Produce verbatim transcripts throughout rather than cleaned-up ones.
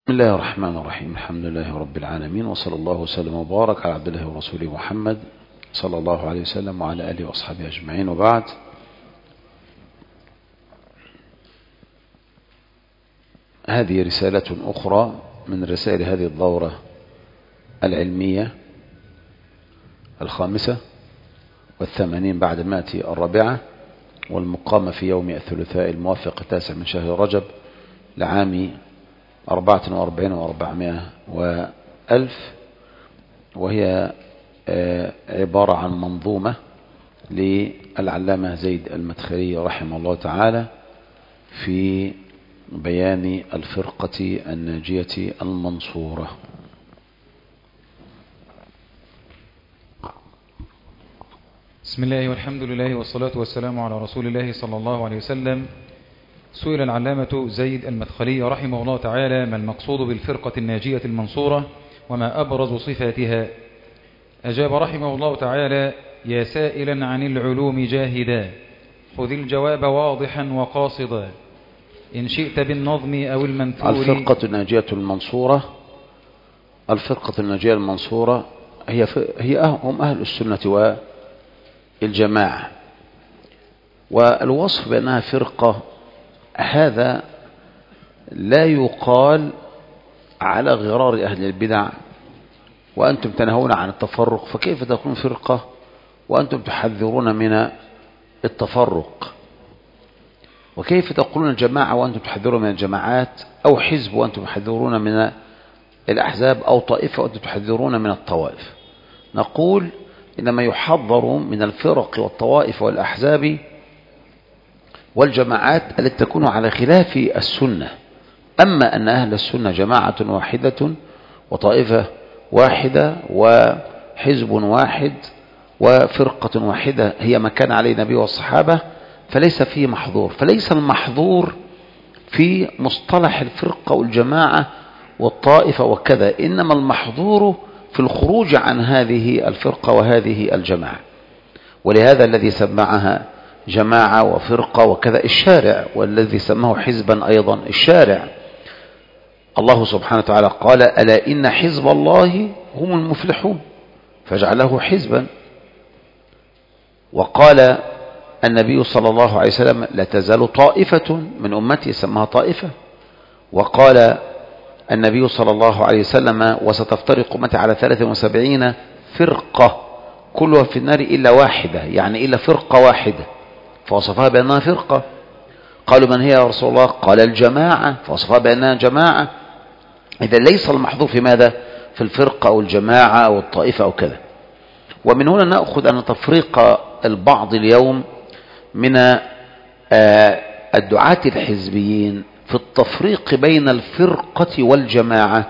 بسم الله الرحمن الرحيم. الحمد لله رب العالمين، وصلى الله وسلم وبارك على عبد الله ورسوله محمد صلى الله عليه وسلم وعلى آله وأصحابه أجمعين، وبعد. هذه رسالة أخرى من رسائل هذه الدورة العلمية الخامسة والثمانين بعد المائة الرابعة، والمقامة في يوم الثلاثاء الموافق التاسع من شهر رجب لعام أربعة وأربعين وأربعمائة وألف، وهي عبارة عن منظومة للعلامة زيد المدخلي رحمه الله تعالى في بيان الفرقة الناجية المنصورة. بسم الله والحمد لله والصلاة والسلام على رسول الله صلى الله عليه وسلم. سئل العلامة زيد المدخلي رحمه الله تعالى: ما المقصود بالفرقة الناجية المنصورة وما أبرز صفاتها؟ أجاب رحمه الله تعالى: يا سائلا عن العلوم جاهدا، خذ الجواب واضحا وقاصدا، إن شئت بالنظم أو المنثور. الفرقة الناجية المنصورة الفرقة الناجية المنصورة هي هي هم أهل السنة والجماعة، والوصف بأنها فرقة هذا لا يقال على غرار أهل البدع، وأنتم تنهون عن التفرق، فكيف تكون فرقة وأنتم تحذرون من التفرق؟ وكيف تقولون جماعة وأنتم تحذرون من الجماعات، أو حزب وأنتم تحذرون من الأحزاب، أو طائفة وأنتم تحذرون من الطوائف؟ نقول إنما يحذر من الفرق والطوائف والأحزاب والجماعات التي تكون على خلاف السنة. أما أن أهل السنة جماعة واحدة وطائفة واحدة وحزب واحد وفرقة واحدة هي ما كان عليه النبي والصحابة، فليس فيه محظور. فليس المحظور في مصطلح الفرقة والجماعة والطائفة وكذا، إنما المحظور في الخروج عن هذه الفرقة وهذه الجماعة. ولهذا الذي سمعها جماعة وفرقة وكذا الشارع، والذي سماه حزبا أيضا الشارع. الله سبحانه وتعالى قال: ألا إن حزب الله هم المفلحون، فجعله حزبا. وقال النبي صلى الله عليه وسلم: لا تزال طائفة من أمتي، سماها طائفة. وقال النبي صلى الله عليه وسلم: وستفترق أمتي على ثلاث وسبعين فرقة كلها في النار إلا واحدة، يعني إلا فرقة واحدة، فوصفها بأنها فرقة. قالوا: من هي يا رسول الله؟ قال: الجماعة، فوصفها بأنها جماعة. إذا ليس المحظور في ماذا؟ في الفرقة أو الجماعة أو الطائفة أو كذا. ومن هنا نأخذ أن تفريق البعض اليوم من الدعاة الحزبيين في التفريق بين الفرقة والجماعة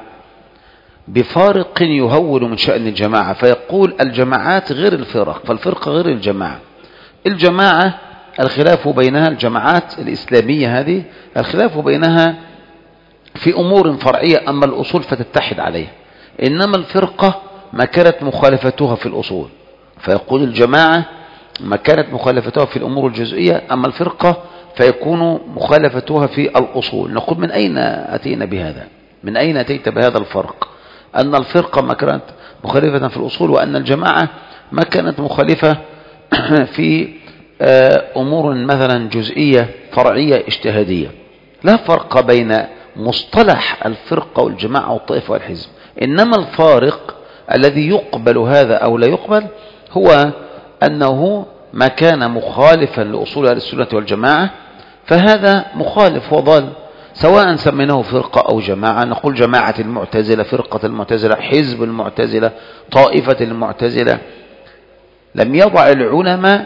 بفارق يهول من شأن الجماعة، فيقول الجماعات غير الفرق، فالفرقة غير الجماعة. الجماعة الخلاف بينها، الجماعات الإسلامية هذه الخلاف بينها في أمور فرعية، أما الأصول فتتحد عليها. إنما الفرقة ما كانت مخالفتها في الأصول، فيقول الجماعة ما كانت مخالفتها في الأمور الجزئية، أما الفرقة فيكون مخالفتها في الأصول. نقول: من أين أتينا بهذا؟ من أين أتيت بهذا الفرق؟ أن الفرقة ما كانت مخالفة في الأصول، وأن الجماعة ما كانت مخالفة في أمور مثلا جزئية فرعية اجتهادية. لا فرق بين مصطلح الفرقة والجماعة والطائفة والحزب، إنما الفارق الذي يقبل هذا أو لا يقبل هو أنه ما كان مخالفا لأصول أهل السنة والجماعة فهذا مخالف وضال، سواء سميناه فرقة أو جماعة. نقول جماعة المعتزلة، فرقة المعتزلة، حزب المعتزلة، طائفة المعتزلة. لم يضع العلماء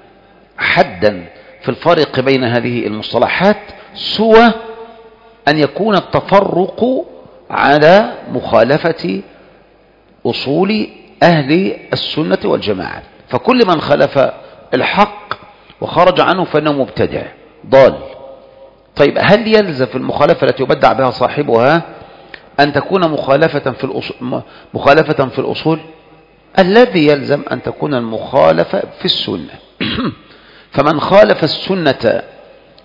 حدا في الفرق بين هذه المصطلحات سوى أن يكون التفرق على مخالفة أصول أهل السنة والجماعة. فكل من خالف الحق وخرج عنه فإنه مبتدع ضال. طيب، هل يلزم في المخالفة التي يبدع بها صاحبها أن تكون مخالفة في الأصول؟ مخالفة في الأصول الذي يلزم أن تكون المخالفة في السنة. فمن خالف السنة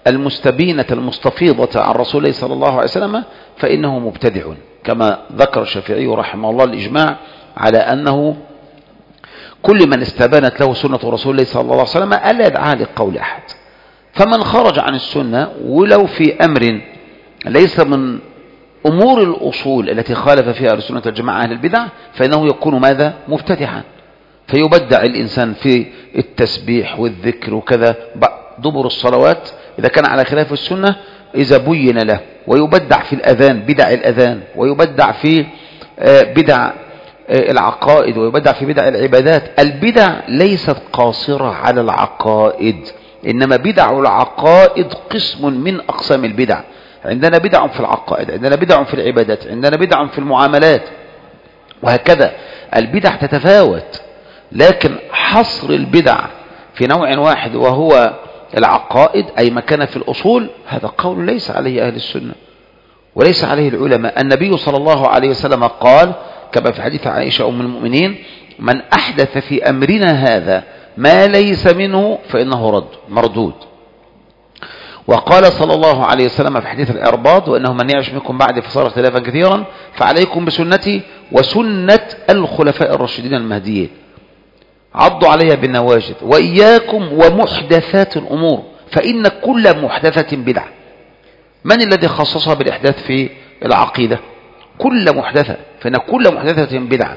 المستبينة المستفيضة عن رسول الله صلى الله عليه وسلم فإنه مبتدع، كما ذكر الشافعي رحمه الله الإجماع على أنه كل من استبانت له سنة رسول الله صلى الله عليه وسلم ألا يدعها لقول أحد. فمن خرج عن السنة ولو في أمر ليس من أمور الأصول التي خالف فيها السنة الجماعة أهل البدع فإنه يكون ماذا؟ مبتدعا. فيبدع الإنسان في التسبيح والذكر وكذا دبر الصلوات إذا كان على خلاف السنة إذا بين له، ويبدع في الأذان بدع الأذان، ويبدع في بدع العقائد، ويبدع في بدع العبادات. البدع ليست قاصرة على العقائد، إنما بدع العقائد قسم من أقسام البدع. عندنا بدع في العقائد، عندنا بدع في العبادات، عندنا بدع في المعاملات، وهكذا البدع تتفاوت. لكن حصر البدع في نوع واحد وهو العقائد أي ما كان في الأصول هذا قول ليس عليه أهل السنة وليس عليه العلماء. النبي صلى الله عليه وسلم قال كما في حديث عائشة أم المؤمنين: من أحدث في أمرنا هذا ما ليس منه فإنه رد مردود. وقال صلى الله عليه وسلم في حديث الإرباض: وإنه من يعش منكم بعد فصار اختلافا كثيرا فعليكم بسنتي وسنة الخلفاء الراشدين المهديين عضوا عليها بالنواجذ وإياكم ومحدثات الأمور فإن كل محدثة بدعة. من الذي خصصها بالإحداث في العقيدة؟ كل محدثة، فإن كل محدثة بدعة.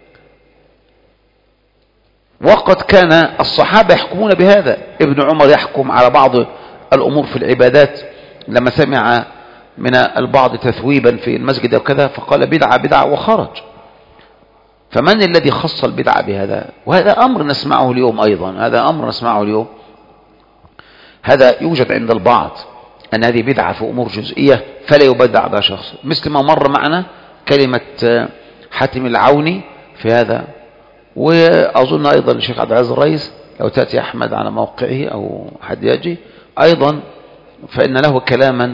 وقد كان الصحابة يحكمون بهذا. ابن عمر يحكم على بعض الأمور في العبادات لما سمع من البعض تثويبا في المسجد وكذا فقال بدعة بدعة وخرج. فمن الذي خص البدعة بهذا؟ وهذا أمر نسمعه اليوم أيضا، هذا أمر نسمعه اليوم. هذا يوجد عند البعض أن هذه بدعة في أمور جزئية فلا يبدع بها شخص، مثل ما مر معنا كلمة حاتم العوني في هذا. وأظن أيضا الشيخ عبد العزيز الرئيس لو تأتي أحمد على موقعه أو حد يجي أيضا فإن له كلاما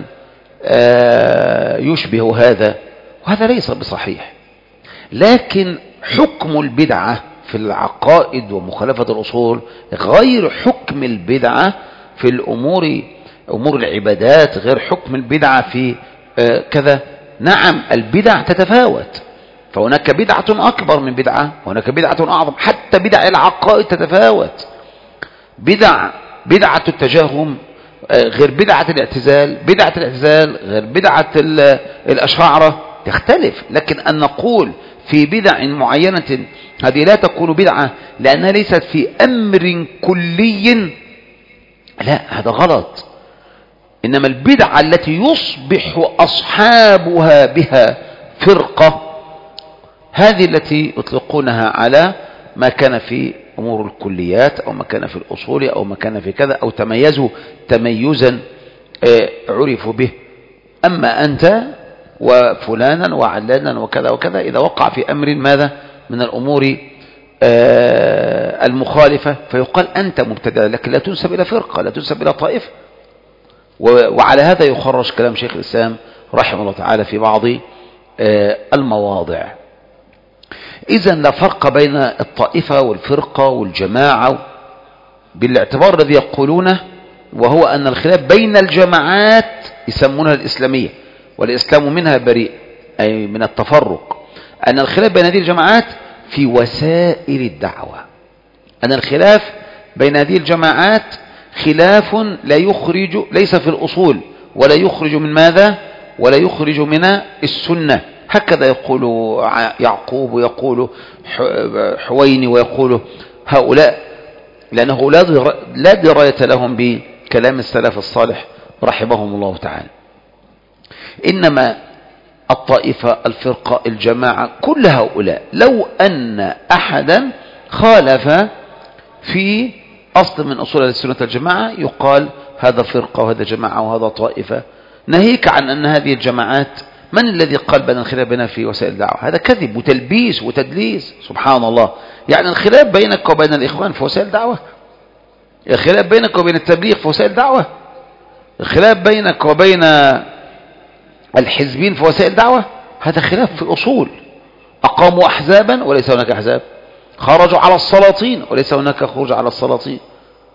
يشبه هذا، وهذا ليس بصحيح. لكن حكم البدعة في العقائد ومخالفة الأصول غير حكم البدعة في الأمور أمور العبادات، غير حكم البدعة في كذا. نعم البدع تتفاوت، فهناك بدعة أكبر من بدعة وهناك بدعة أعظم. حتى بدع العقائد تتفاوت. بدع بدعة التجهم غير بدعة الاعتزال، بدعة الاعتزال غير بدعة الأشاعرة، تختلف. لكن أن نقول في بدع معينة هذه لا تكون بدعة لأنها ليست في أمر كلي، لا، هذا غلط. إنما البدعة التي يصبح أصحابها بها فرقة هذه التي يطلقونها على ما كان في أمور الكليات أو ما كان في الأصول أو ما كان في كذا أو تميزوا تميزا عرفوا به. أما أنت وفلانا وعلانا وكذا وكذا إذا وقع في أمر ماذا من الأمور المخالفة فيقال أنت مبتدع، لكن لا تنسب إلى فرقة، لا تنسب إلى طائفة. وعلى هذا يخرج كلام شيخ الإسلام رحمه الله تعالى في بعض المواضع. إذن لا فرق بين الطائفة والفرقة والجماعة بالاعتبار الذي يقولونه، وهو أن الخلاف بين الجماعات يسمونها الإسلامية والإسلام منها بريء، أي من التفرق. أن الخلاف بين هذه الجماعات في وسائل الدعوة، أن الخلاف بين هذه الجماعات خلاف لا يخرج ليس في الأصول ولا يخرج من ماذا ولا يخرج من السنة. هكذا يقول يعقوب ويقول حويني ويقول هؤلاء، لأنه لا دراية لهم بكلام السلف الصالح رحمهم الله تعالى. إنما الطائفة الفرقة الجماعة كل هؤلاء لو أن أحدا خالف في أصل من أصول السنة الجماعة يقال هذا فرقة وهذا جماعة وهذا طائفة، ناهيك عن أن هذه الجماعات من الذي قال بين الخلاف بيننا في وسائل الدعوة؟ هذا كذب وتلبيس وتدليس سبحان الله. يعني الخلاف بينك وبين الإخوان في وسائل الدعوة، الخلاف بينك وبين التبليغ في وسائل الدعوة، الخلاف بينك وبين الحزبين في وسائل الدعوة، هذا خلاف في الأصول. أقاموا أحزابا وليس هناك أحزاب، خرجوا على السلاطين وليس هناك خروج على السلاطين.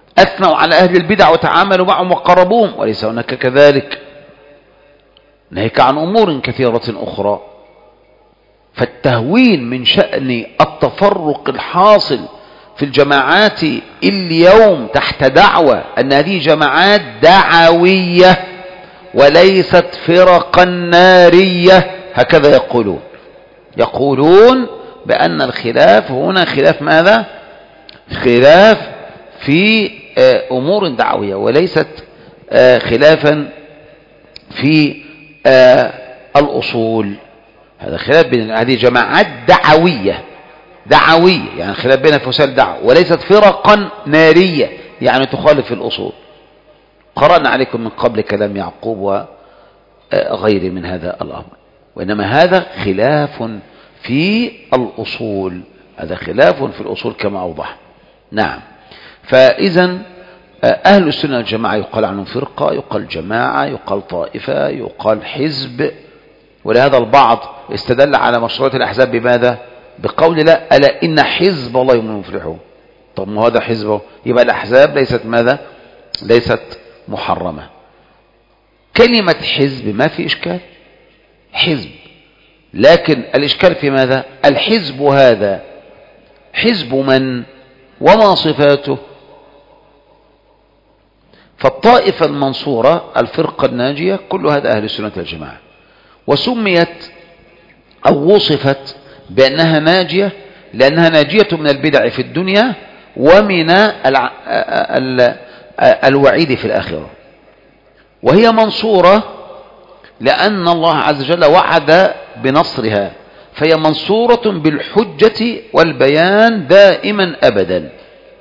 أثنوا على أهل البدع وتعاملوا معهم وقربوهم، وليس هناك كذلك، ناهيك عن أمور كثيرة أخرى. فالتهوين من شأن التفرق الحاصل في الجماعات اليوم تحت دعوة أن هذه جماعات دعوية وليست فرقا نارية، هكذا يقولون. يقولون بأن الخلاف هنا خلاف ماذا؟ خلاف في أمور دعوية وليست خلافا في الأصول. هذا خلاف بين هذه جماعات دعوية دعوية يعني خلاف بين فصائل دعوة، وليست فرقا نارية يعني تخالف الأصول. قرأنا عليكم من قبل كلام يعقوب وغير من هذا الأمر، وإنما هذا خلاف في الأصول، هذا خلاف في الأصول كما أوضح. نعم. فإذا أهل السنة والجماعة يقال عنهم فرقة، يقال جماعة، يقال طائفة، يقال حزب. ولهذا البعض استدل على مشروعية الأحزاب بماذا؟ بقول لا ألا إن حزب الله هم المفلحون. طب ما هذا حزبه، يبقى الأحزاب ليست ماذا؟ ليست محرمة. كلمة حزب ما في إشكال، حزب، لكن الإشكال في ماذا؟ الحزب هذا حزب من؟ وما صفاته؟ فالطائفة المنصورة الفرقة الناجية كل هذا أهل السنة والجماعة، وسميت أو وصفت بأنها ناجية لأنها ناجية من البدع في الدنيا ومن الوعيد في الآخرة. وهي منصورة لأن الله عز وجل وعد بنصرها، فهي منصورة بالحجة والبيان دائما أبدا.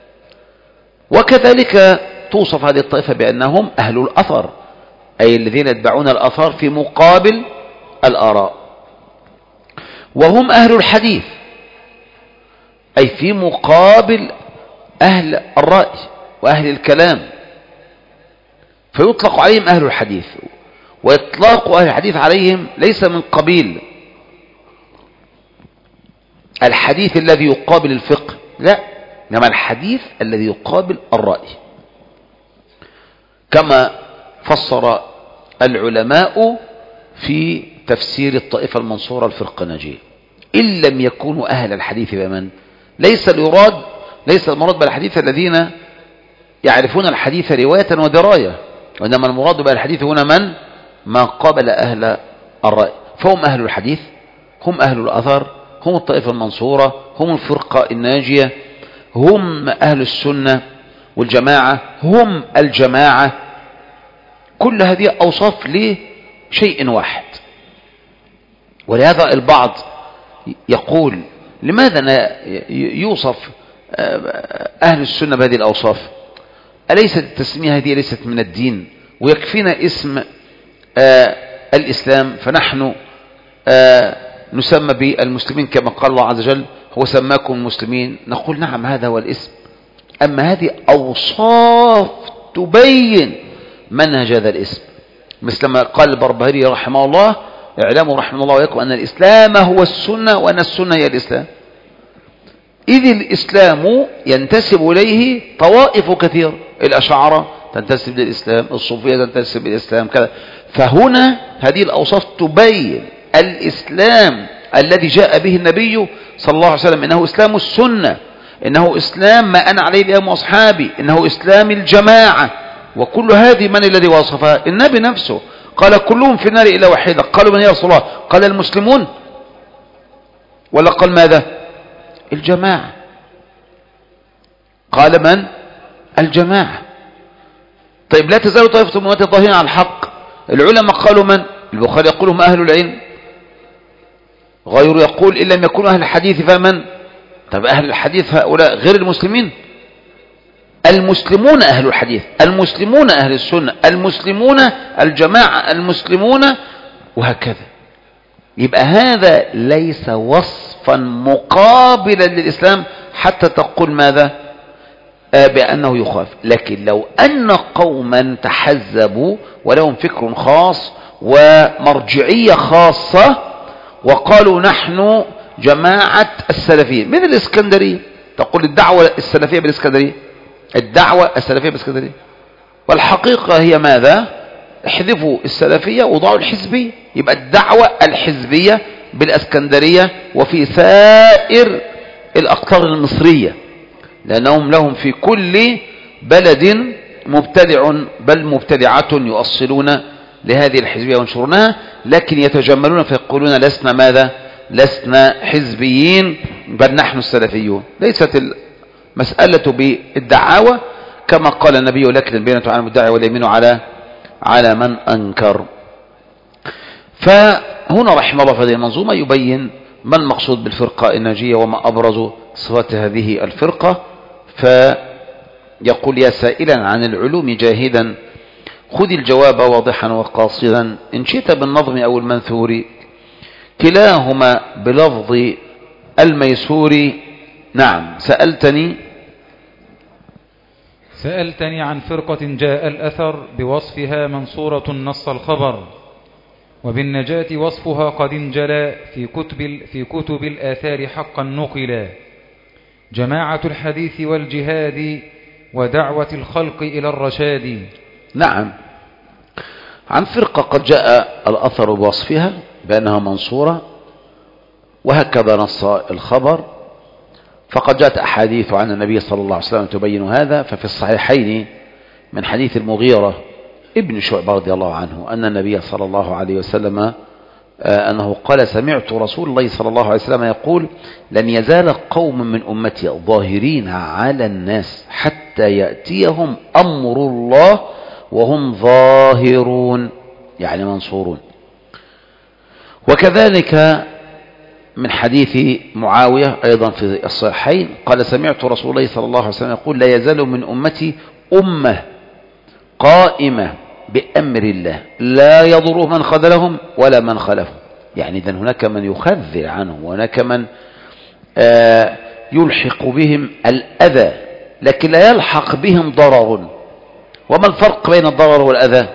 وكذلك توصف هذه الطائفة بأنهم أهل الأثر، أي الذين يتبعون الأثر في مقابل الآراء، وهم أهل الحديث أي في مقابل أهل الرأي وأهل الكلام، فيطلق عليهم أهل الحديث. وإطلاق أهل الحديث عليهم ليس من قبيل الحديث الذي يقابل الفقه، لا، إنما الحديث الذي يقابل الرأي، كما فسر العلماء في تفسير الطائفة المنصورة الفرقة الناجية. إن لم يكونوا أهل الحديث بمن؟ ليس اليراد ليس المراد بالحديث الذين يعرفون الحديث رواية ودراية، وإنما المراد بالحديث هنا من؟ ما قابل أهل الرأي، فهم أهل الحديث، هم أهل الأثر، هم الطائفة المنصورة، هم الفرقة الناجية، هم أهل السنة والجماعة، هم الجماعة. كل هذه أوصاف لشيء واحد. ولهذا البعض يقول لماذا يوصف أهل السنة بهذه الأوصاف؟ أليست التسمية هذه ليست من الدين؟ ويكفينا اسم آه الإسلام، فنحن آه نسمى بالمسلمين كما قال الله عز وجل هو سماكم المسلمين. نقول نعم هذا هو الاسم، أما هذه أوصاف تبين منهج هذا الاسم، مثل ما قال البربهاري رحمه الله: اعلموا رحمه الله وإياكم أن الإسلام هو السنة وأن السنة هي الإسلام. إذ الإسلام ينتسب إليه طوائف كثير، الأشاعرة تنتسب للإسلام، الصوفية تنتسب للإسلام، كذا. فهنا هذه الأوصاف تبين الإسلام الذي جاء به النبي صلى الله عليه وسلم، إنه إسلام السنة، إنه إسلام ما أنا عليه اليوم وأصحابي، إنه إسلام الجماعة. وكل هذه من الذي وصفها؟ النبي نفسه قال كلهم في النار إلا واحدة. قالوا من يا رسول الله؟ قال المسلمون، ولا قال ماذا؟ الجماعة. قال من؟ الجماعة. طيب لا تزال طائفة من أمتي ظاهرين على الحق. العلماء قالوا من؟ البخاري يقول هم أهل العلم، غيره يقول إن لم يكونوا أهل الحديث فمن؟ طب أهل الحديث هؤلاء غير المسلمين؟ المسلمون أهل الحديث، المسلمون أهل السنة، المسلمون الجماعة، المسلمون، وهكذا. يبقى هذا ليس وصفا مقابلا للإسلام حتى تقول ماذا؟ آه بأنه يخاف. لكن لو أن قوما تحزبوا ولهم فكر خاص ومرجعية خاصة وقالوا نحن جماعة السلفية من الإسكندرية، تقول الدعوة السلفية بالإسكندرية، الدعوة السلفية باسكندرية، والحقيقة هي ماذا؟ احذفوا السلفية وضعوا الحزبية، يبقى الدعوة الحزبية بالاسكندرية وفي سائر الأقطار المصرية، لأنهم لهم في كل بلد مبتدع بل مبتدعة يؤصلون لهذه الحزبية وينشرونها، لكن يتجملون فيقولون لسنا ماذا؟ لسنا حزبيين بل نحن السلفيون. ليست المسألة بالدعاوى كما قال النبي لكن البينة على المدعي واليمين على على من أنكر. فهنا رحمه الله في هذه المنظومة يبين ما المقصود بالفرقة الناجية وما أبرز صفات هذه الفرقة، فيقول يا سائلا عن العلوم جاهدا خذ الجواب واضحا وقاصدا إن شئت بالنظم أو المنثور كلاهما بلفظ الميسور. نعم سألتني سألتني عن فرقة جاء الأثر بوصفها منصورة نص الخبر وبالنجاة وصفها قد انجلى في كتب, في كتب الآثار حقا نقلا جماعة الحديث والجهاد ودعوة الخلق إلى الرشاد. نعم عن فرقة قد جاء الأثر بوصفها بأنها منصورة وهكذا نص الخبر، فقد جاءت أحاديث عن النبي صلى الله عليه وسلم تبين هذا. ففي الصحيحين من حديث المغيرة ابن شعبة رضي الله عنه أن النبي صلى الله عليه وسلم أنه قال سمعت رسول الله صلى الله عليه وسلم يقول لن يزال قوم من أمتي ظاهرين على الناس حتى يأتيهم أمر الله وهم ظاهرون يعني منصورون. وكذلك من حديث معاوية أيضا في الصحيحين قال سمعت رسول الله صلى الله عليه وسلم يقول لا يزال من أمتي أمة قائمة بأمر الله لا يضر من خذلهم ولا من خلفهم. يعني إذن هناك من يخذل عنهم وهناك من آه يلحق بهم الأذى لكن لا يلحق بهم ضرر. وما الفرق بين الضرر والأذى؟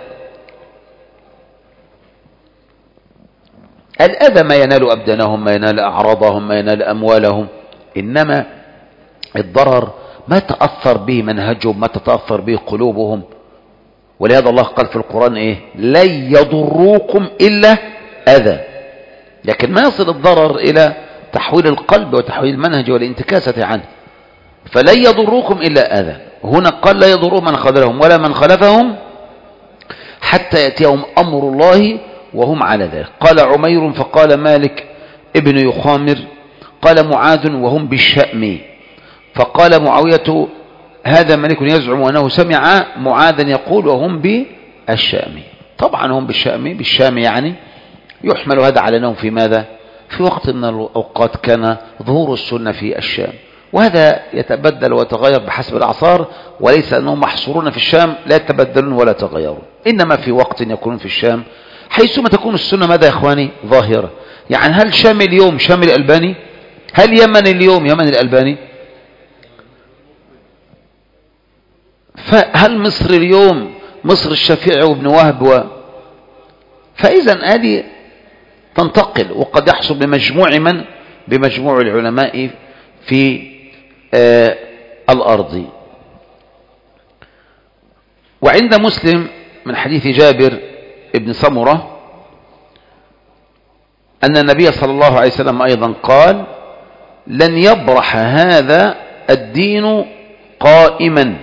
الأذى ما ينال أبدانهم ما ينال أعراضهم ما ينال أموالهم، إنما الضرر ما تأثر به منهجهم ما تتأثر به قلوبهم. ولهذا الله قال في القرآن إيه؟ لن يضروكم إلا أذى. لكن ما يصل الضرر إلى تحويل القلب وتحويل المنهج والانتكاسة عنه. فلن يضروكم إلا أذى. هنا قال لا يضروا من خذلهم ولا من خلفهم حتى يأتيهم أمر الله وهم على ذلك. قال عمير فقال مالك ابن يخامر قال معاذ وهم بالشأم فقال معاوية هذا ملك يزعم أنه سمع معاذا يقول وهم بالشأم. طبعا هم بالشأم بالشام يعني يحمل هذا على أنهم في ماذا؟ في وقت من الأوقات كان ظهور السنة في الشام، وهذا يتبدل ويتغير بحسب الأعصار، وليس أنهم محصورون في الشام لا يتبدلون ولا يتغيرون، إنما في وقت يكونون في الشام حيثما تكون السنة ماذا يا إخواني؟ ظاهرة. يعني هل شام اليوم شام الألباني؟ هل يمن اليوم يمن الألباني؟ فهل مصر اليوم مصر الشافعي وابن وهب و... فإذا هذه تنتقل وقد يحصل بمجموع من؟ بمجموع العلماء في آه الأرض. وعند مسلم من حديث جابر ابن سمرة أن النبي صلى الله عليه وسلم أيضا قال لن يبرح هذا الدين قائما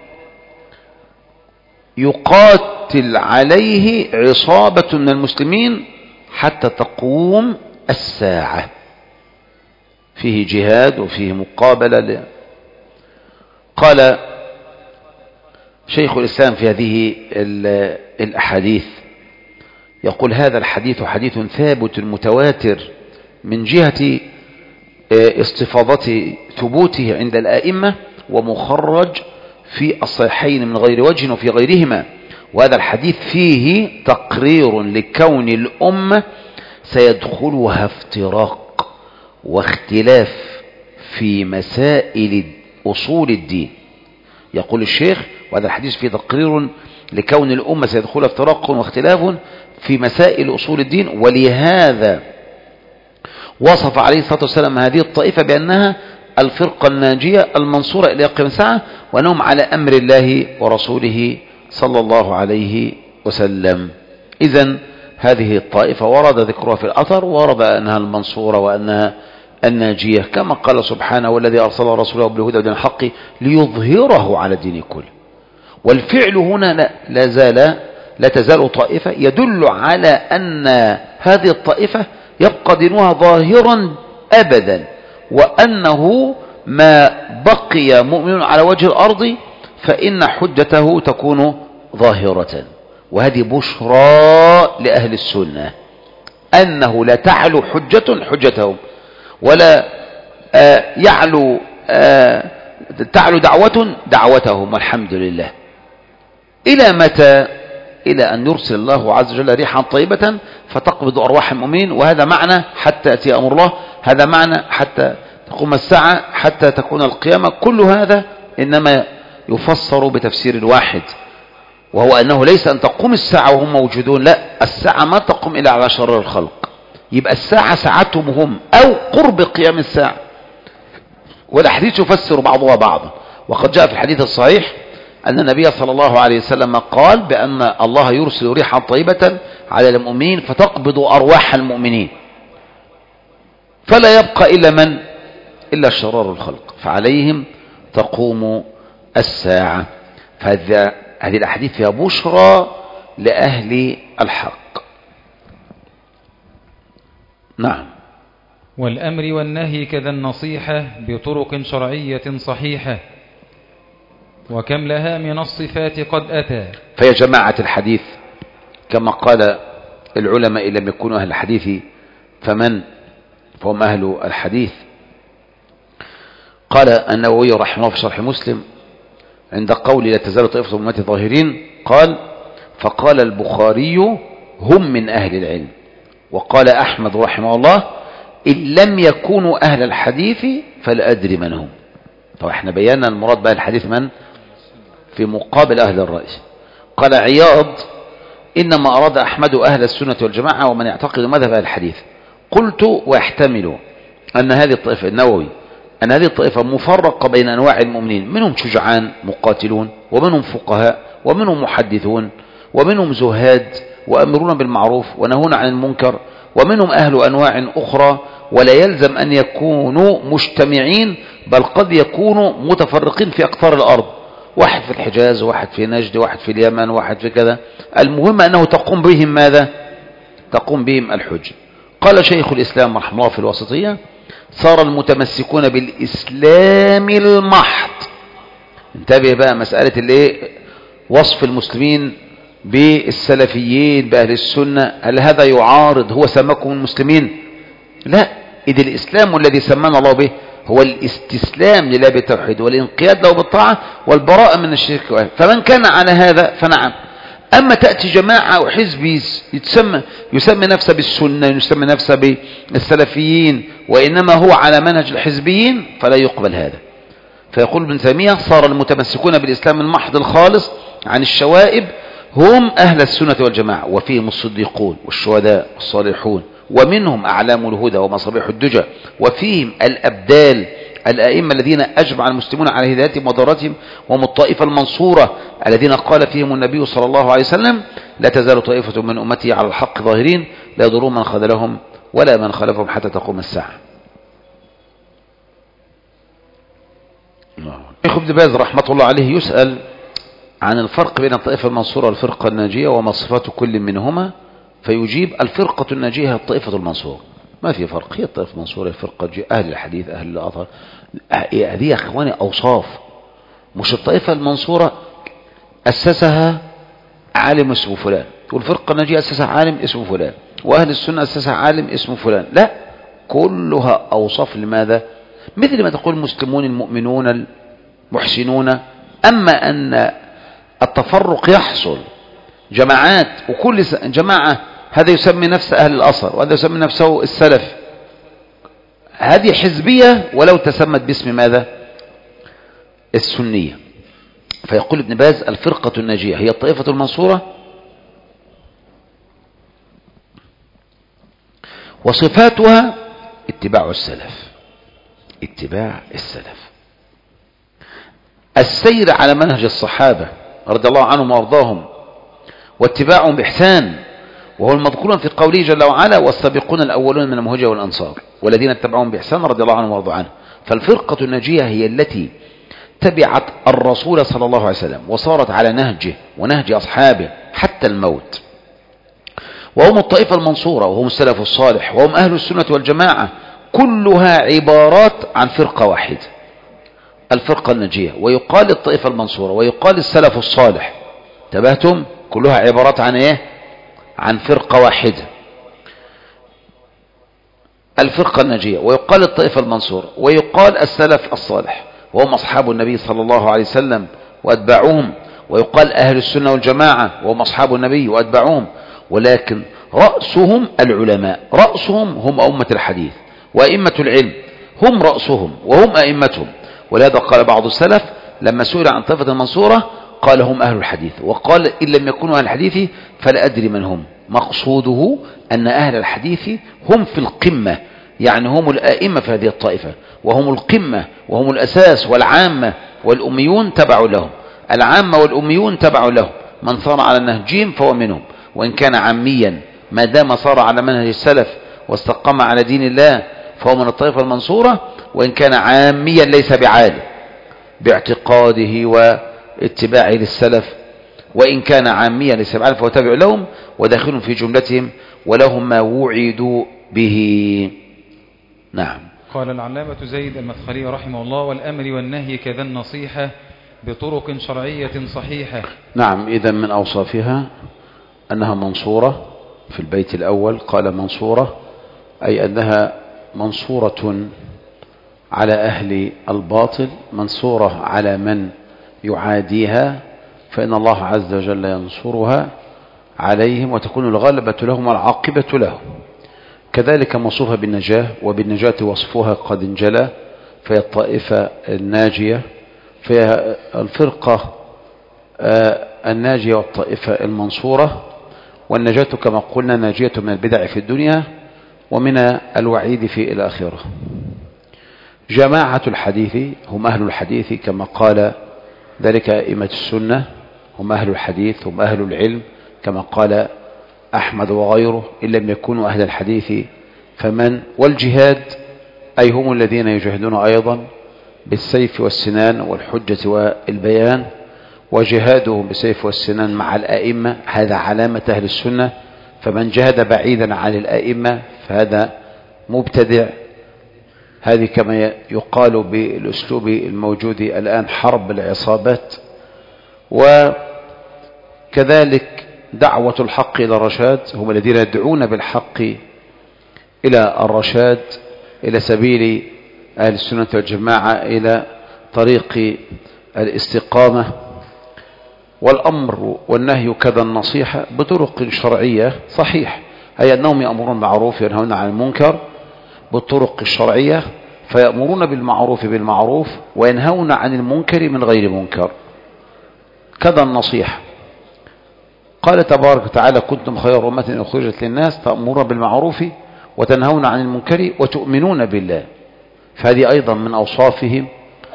يقاتل عليه عصابة من المسلمين حتى تقوم الساعة. فيه جهاد وفيه مقابلة. قال شيخ الإسلام في هذه الأحاديث يقول هذا الحديث حديث ثابت متواتر من جهة استفاضة ثبوته عند الآئمة ومخرج في الصحيحين من غير وجه وفي غيرهما. وهذا الحديث فيه تقرير لكون الأمة سيدخلها افتراق واختلاف في مسائل أصول الدين. يقول الشيخ وهذا الحديث فيه تقرير لكون الأمة سيدخلها افتراق واختلاف في مسائل أصول الدين، ولهذا وصف عليه الصلاة والسلام هذه الطائفة بأنها الفرقة الناجية المنصورة إلى قيام الساعة، وأنهم على أمر الله ورسوله صلى الله عليه وسلم. إذن هذه الطائفة ورد ذكرها في الأثر، ورد أنها المنصورة وأنها الناجية، كما قال سبحانه: والذي أرسل رسوله بالهدى ودين الحق ليظهره على الدين كله. والفعل هنا لا, لا زال لا تزال طائفة يدل على أن هذه الطائفة يبقى دينها ظاهرا أبدا، وأنه ما بقي مؤمن على وجه الأرض فإن حجته تكون ظاهرة. وهذه بشرى لأهل السنة، أنه لا تعلو حجة حجتهم، ولا آه يعلو آه تعلو دعوة دعوتهم، والحمد لله. إلى متى؟ إلى أن يرسل الله عز وجل ريحا طيبة فتقبض أرواح المؤمنين، وهذا معنى حتى يأتي أمر الله، هذا معنى حتى تقوم الساعة، حتى تكون القيامة. كل هذا إنما يفسر بتفسير واحد، وهو أنه ليس أن تقوم الساعة وهم موجودون، لا، الساعة ما تقوم إلا على شرار الخلق، يبقى الساعة ساعتهم هم أو قرب قيام الساعة. والأحاديث يفسر بعضها بعضا، وقد جاء في الحديث الصحيح أن النبي صلى الله عليه وسلم قال بأن الله يرسل ريحا طيبة على المؤمنين فتقبض أرواح المؤمنين، فلا يبقى إلا من إلا شرار الخلق، فعليهم تقوم الساعة. فهذه هذه الأحاديث فيها بشرى لأهل الحق. نعم. والأمر والنهي كذا النصيحة بطرق شرعية صحيحة، وكم لها من الصفات قد أتى. فيا جماعة الحديث كما قال العلماء لم يكونوا أهل الحديث فمن فهم أهل الحديث. قال النووي رحمه الله في شرح مسلم عند قول لا تزال طائفة من أمتي ظاهرين، قال: فقال البخاري هم من أهل العلم. وقال أحمد رحمه الله: إن لم يكونوا أهل الحديث فلا أدري من هم. طبعا احنا بينا المراد بأهل الحديث من في مقابل أهل الرأي. قال عياض: إنما أراد أحمد أهل السنة والجماعة ومن يعتقد مذهب أهل الحديث. قلت: ويحتمل أن هذه الطائفة، النووي، أن هذه الطائفة مفرقة بين أنواع المؤمنين، منهم شجعان مقاتلون، ومنهم فقهاء، ومنهم محدثون، ومنهم زهاد وأمرون بالمعروف ونهون عن المنكر، ومنهم أهل أنواع أخرى، ولا يلزم أن يكونوا مجتمعين، بل قد يكونوا متفرقين في أقطار الأرض، واحد في الحجاز، واحد في نجد، واحد في اليمن، واحد في كذا. المهم أنه تقوم بهم ماذا؟ تقوم بهم الحج. قال شيخ الإسلام رحمه الله في الوسطية: صار المتمسكون بالإسلام المحض. انتبه بقى مسألة الايه وصف المسلمين بالسلفيين بأهل السنة، هل هذا يعارض هو سماكم المسلمين؟ لا، إذ الإسلام الذي سمانا الله به هو الاستسلام لله بالتوحيد والانقياد له بالطاعة والبراءة من الشرك وأهله. فمن كان على هذا فنعم. أما تأتي جماعة أو حزب يتسمى يسمي نفسه بالسنة، يسمي نفسه بالسلفيين، وإنما هو على منهج الحزبيين، فلا يقبل هذا. فيقول ابن تيمية: صار المتمسكون بالإسلام المحض الخالص عن الشوائب هم أهل السنة والجماعة، وفيهم الصديقون والشهداء والصالحون، ومنهم أعلام الهدى ومصابيح الدجى، وفيهم الأبدال الأئمة الذين أجمع المسلمون على هدايتهم وضرتهم، وهم الطائفة المنصورة الذين قال فيهم النبي صلى الله عليه وسلم: لا تزال طائفة من أمتي على الحق ظاهرين لا يضرون من خذلهم ولا من خالفهم حتى تقوم الساعة. شيخ ابن باز رحمة الله عليه يسأل عن الفرق بين الطائفة المنصورة والفرقة الناجية وما صفات كل منهما، فيجيب: الفرقة الناجية هي الطائفة المنصورة، ما في فرق، هي الطائفة المنصورة، الفرقة الناجية، أهل الحديث، أهل الأثر. هذه يا أخواني أوصاف، مش الطائفة المنصورة أسسها عالم اسمه فلان، والفرقة الناجية أسسها عالم اسمه فلان، وأهل السنة أسسها عالم اسمه فلان، لا، كلها أوصاف. لماذا؟ مثل ما تقول المسلمون المؤمنون المحسنون. أما أن التفرق يحصل جماعات، وكل جماعة هذا يسمي نفسه أهل الأثر وهذا يسمي نفسه السلف، هذه حزبية ولو تسمت باسم ماذا؟ السنية. فيقول ابن باز: الفرقة الناجية هي الطائفة المنصورة، وصفاتها اتباع السلف. اتباع السلف. السير على منهج الصحابة رضي الله عنهم وارضاهم واتباعهم بإحسان، وهو المذكور في قوله جل وعلا والسابقون الأولون من المهاجرين والأنصار والذين اتبعوهم بإحسان رضي الله عنهم وارضوا عنه. فالفرقة الناجية هي التي تبعت الرسول صلى الله عليه وسلم وصارت على نهجه ونهج أصحابه حتى الموت، وهم الطائفة المنصورة وهم السلف الصالح وهم أهل السنة والجماعة، كلها عبارات عن فرقة واحدة الفرقة الناجية، ويقال الطائفة المنصورة ويقال السلف الصالح. انتبهتم؟ كلها عبارات عن ايه؟ عن فرقة واحدة الفرقة الناجية، ويقال الطائفة المنصورة ويقال السلف الصالح وهم أصحاب النبي صلى الله عليه وسلم وأتباعهم، ويقال أهل السنة والجماعة وهم أصحاب النبي وأتباعهم. ولكن رأسهم العلماء، رأسهم هم أمة الحديث، وأئمة العلم هم رأسهم وهم أئمتهم. ولهذا قال بعض السلف لما سئل عن طائفة المنصورة قال هم أهل الحديث، وقال إن لم يكونوا أهل الحديث فلا أدري من هم. مقصوده أن أهل الحديث هم في القمة، يعني هم الآئمة في هذه الطائفة وهم القمة وهم الأساس، والعامة والأميون تبع لهم. العامة والأميون تبع لهم، من صار على النهجين فهو منهم، وإن كان عاميا ما دام صار على منهج السلف واستقام على دين الله فهو من الطائفة المنصورة، وإن كان عاميا ليس بعالم باعتقاده واتباعه للسلف، وإن كان عاميا ليس بعالم فهو تابع لهم وداخل في جملتهم ولهم ما وعدوا به. نعم. قال العلامة زيد المدخلي رحمه الله والأمر والنهي كذا النصيحة بطرق شرعية صحيحة. نعم. إذا من أوصافها أنها منصورة. في البيت الأول قال منصورة أي أنها منصورة على أهل الباطل، منصورة على من يعاديها، فإن الله عز وجل ينصرها عليهم وتكون الغلبة لهم والعاقبة لهم. كذلك موصوفة بالنجاة، وبالنجاة وصفها قد انجلى، فهي الطائفة الناجية، فهي الفرقة الناجية والطائفة المنصورة. والنجاة كما قلنا ناجية من البدع في الدنيا ومن الوعيد في الآخرة. جماعة الحديث هم أهل الحديث كما قال ذلك أئمة السنة، هم أهل الحديث هم أهل العلم كما قال أحمد وغيره، إن لم يكونوا أهل الحديث فمن. والجهاد أي هم الذين يجاهدون أيضا بالسيف والسنان والحجة والبيان، وجهادهم بالسيف والسنان مع الأئمة هذا علامة أهل السنة، فمن جهد بعيدا عن الأئمة فهذا مبتدع. هذه كما يقال بالأسلوب الموجود الآن حرب العصابات. وكذلك دعوة الحق إلى الرشاد هم الذين يدعون بالحق إلى الرشاد، إلى سبيل أهل السنة والجماعة، إلى طريق الاستقامة. والأمر والنهي كذا النصيحة بطرق شرعية صحيح، أي أنهم يأمرون بالمعروف وينهون عن المنكر بالطرق الشرعية، فيأمرون بالمعروف بالمعروف وينهون عن المنكر من غير منكر. كذا النصيحة. قال تبارك وتعالى كنتم خير أمة أخرجت للناس تأمرون بالمعروف وتنهون عن المنكر وتؤمنون بالله، فهذه أيضا من أوصافهم،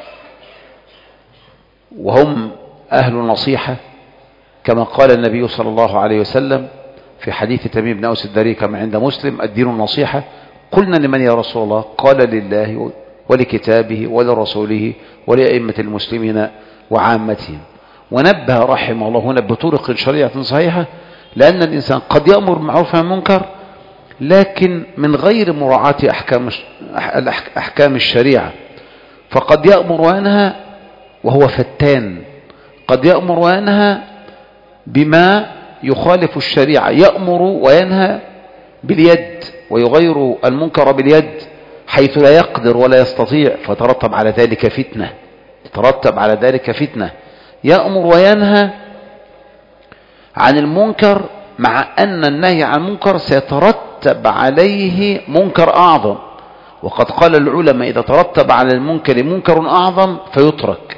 وهم أهل النصيحة كما قال النبي صلى الله عليه وسلم في حديث تميم بن أوس الداري كما عند مسلم الدين النصيحة. قلنا لمن يا رسول الله؟ قال لله ولكتابه ولرسوله ولأئمة المسلمين وعامتهم. ونبه رحمه الله هنا بطرق شريعة صحيحة، لأن الإنسان قد يأمر بالمعروف والنهي عن المنكر لكن من غير مراعاة أحكام أحكام الشريعة، فقد يأمر وينهى وهو فتان، قد يأمر وينهى بما يخالف الشريعة، يأمر وينهى باليد ويغير المنكر باليد حيث لا يقدر ولا يستطيع، فترتب على ذلك فتنة ترتب على ذلك فتنة. يأمر وينهى عن المنكر مع أن النهي عن المنكر سيترتب عليه منكر أعظم، وقد قال العلماء إذا ترتب على المنكر منكر أعظم فيترك،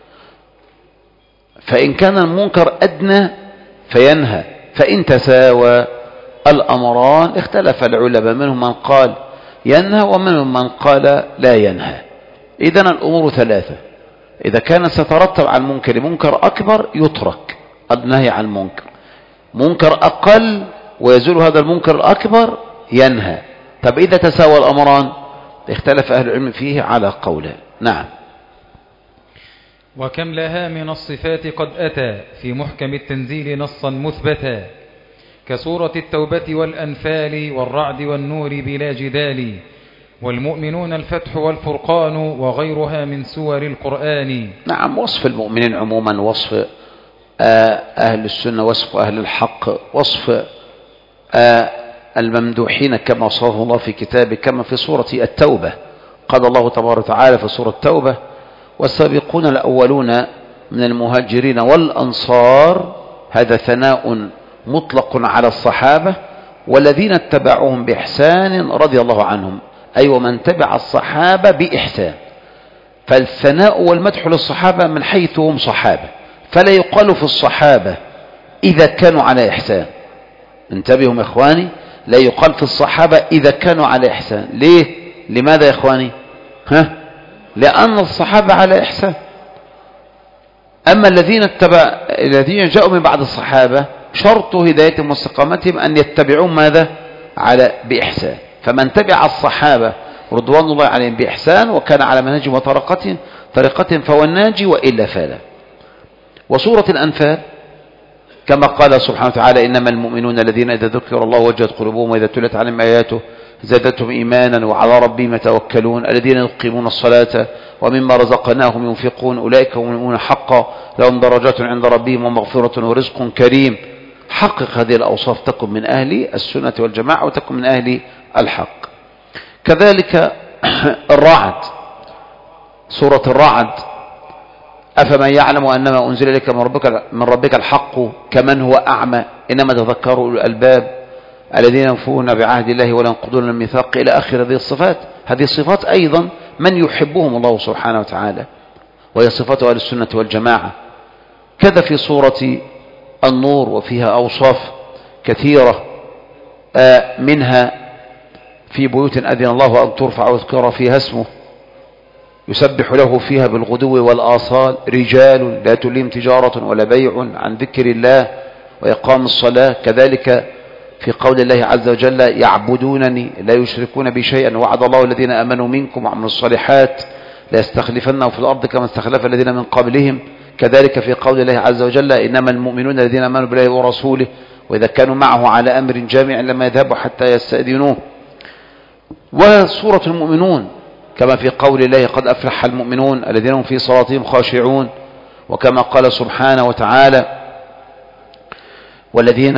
فإن كان المنكر أدنى فينهى، فإن تساوى الأمران اختلف العلماء، منهم من قال ينهى ومنهم من قال لا ينهى. إذن الأمور ثلاثة: إذا كان سترتب على المنكر منكر أكبر يترك النهي عن المنكر، منكر أقل ويزول هذا المنكر الأكبر ينهى. طب إذا تساوى الأمران اختلف أهل العلم فيه على قولين. نعم. وكم لها من الصفات قد أتى في محكم التنزيل نصا مثبتا، كسورة التوبة والأنفال والرعد والنور بلا جدال، والمؤمنون الفتح والفرقان وغيرها من سور القرآن. نعم. وصف المؤمنين عموما وصف أهل السنة، وصف أهل الحق، وصف الممدوحين كما وصفه الله في كتابه، كما في سورة التوبة. قال الله تبارك وتعالى في سورة التوبة: والسابقون الأولون من المهاجرين والأنصار، هذا ثناء مطلق على الصحابة، والذين اتبعوهم بإحسان رضي الله عنهم، أي ومن تبع الصحابة بإحسان. فالثناء والمدح للصحابة من حيث هم صحابة، فلا يقال في الصحابة إذا كانوا على إحسان. انتبهوا يا إخواني، لا يقال في الصحابة إذا كانوا على إحسان. ليه؟ لماذا يا إخواني؟ ها؟ لأن الصحابة على إحسان. أما الذين اتبع الذين جاءوا من بعد الصحابة شرط هدايتهم واستقامتهم أن يتبعون ماذا؟ على بإحسان. فمن تبع الصحابة رضوان الله عليهم بإحسان وكان على منهجهم وطريقتهم طريقتهم فهو الناجي، وإلا فلا. وسورة الأنفال كما قال سبحانه وتعالى: إنما المؤمنون الذين إذا ذكر الله وجلت قلوبهم وإذا تلت عليهم آياته زادتهم إيمانا وعلى ربهم يتوكلون الذين يقيمون الصلاة ومما رزقناهم ينفقون أولئك هم المؤمنون حقا لهم درجات عند ربهم ومغفرة ورزق كريم. حقق هذه الأوصاف تكن من أهل السنة والجماعة وتكن من أهل الحق. كذلك الرعد، سورة الرعد: أفمن يعلم أنما أنزل إليك من ربك, من ربك الحق كمن هو أعمى إنما تذكروا أولو الألباب الذين يوفون بعهد الله ولا ينقضون الميثاق، إلى آخر هذه الصفات. هذه الصفات أيضا من يحبهم الله سبحانه وتعالى، وهي صفات أهل السنة والجماعة. كذا في سورة النور وفيها أوصاف كثيرة، منها: في بيوت أذن الله أن ترفع ويذكر فيها اسمه يسبح له فيها بالغدو والآصال رجال لا تلهم تجارة ولا بيع عن ذكر الله وإقام الصلاة. كذلك في قول الله عز وجل: يعبدونني لا يشركون بي شيئا وعد الله الذين آمنوا منكم وعملوا الصالحات لا يستخلفنهم في الأرض كما استخلف الذين من قبلهم. كذلك في قول الله عز وجل: إنما المؤمنون الذين آمنوا بالله ورسوله وإذا كانوا معه على أمر جامع لما يذهبوا حتى يستأذنوه. وسورة المؤمنون كما في قول الله: قد أفلح المؤمنون الذين هم في صلاتهم خاشعون. وكما قال سبحانه وتعالى: والذين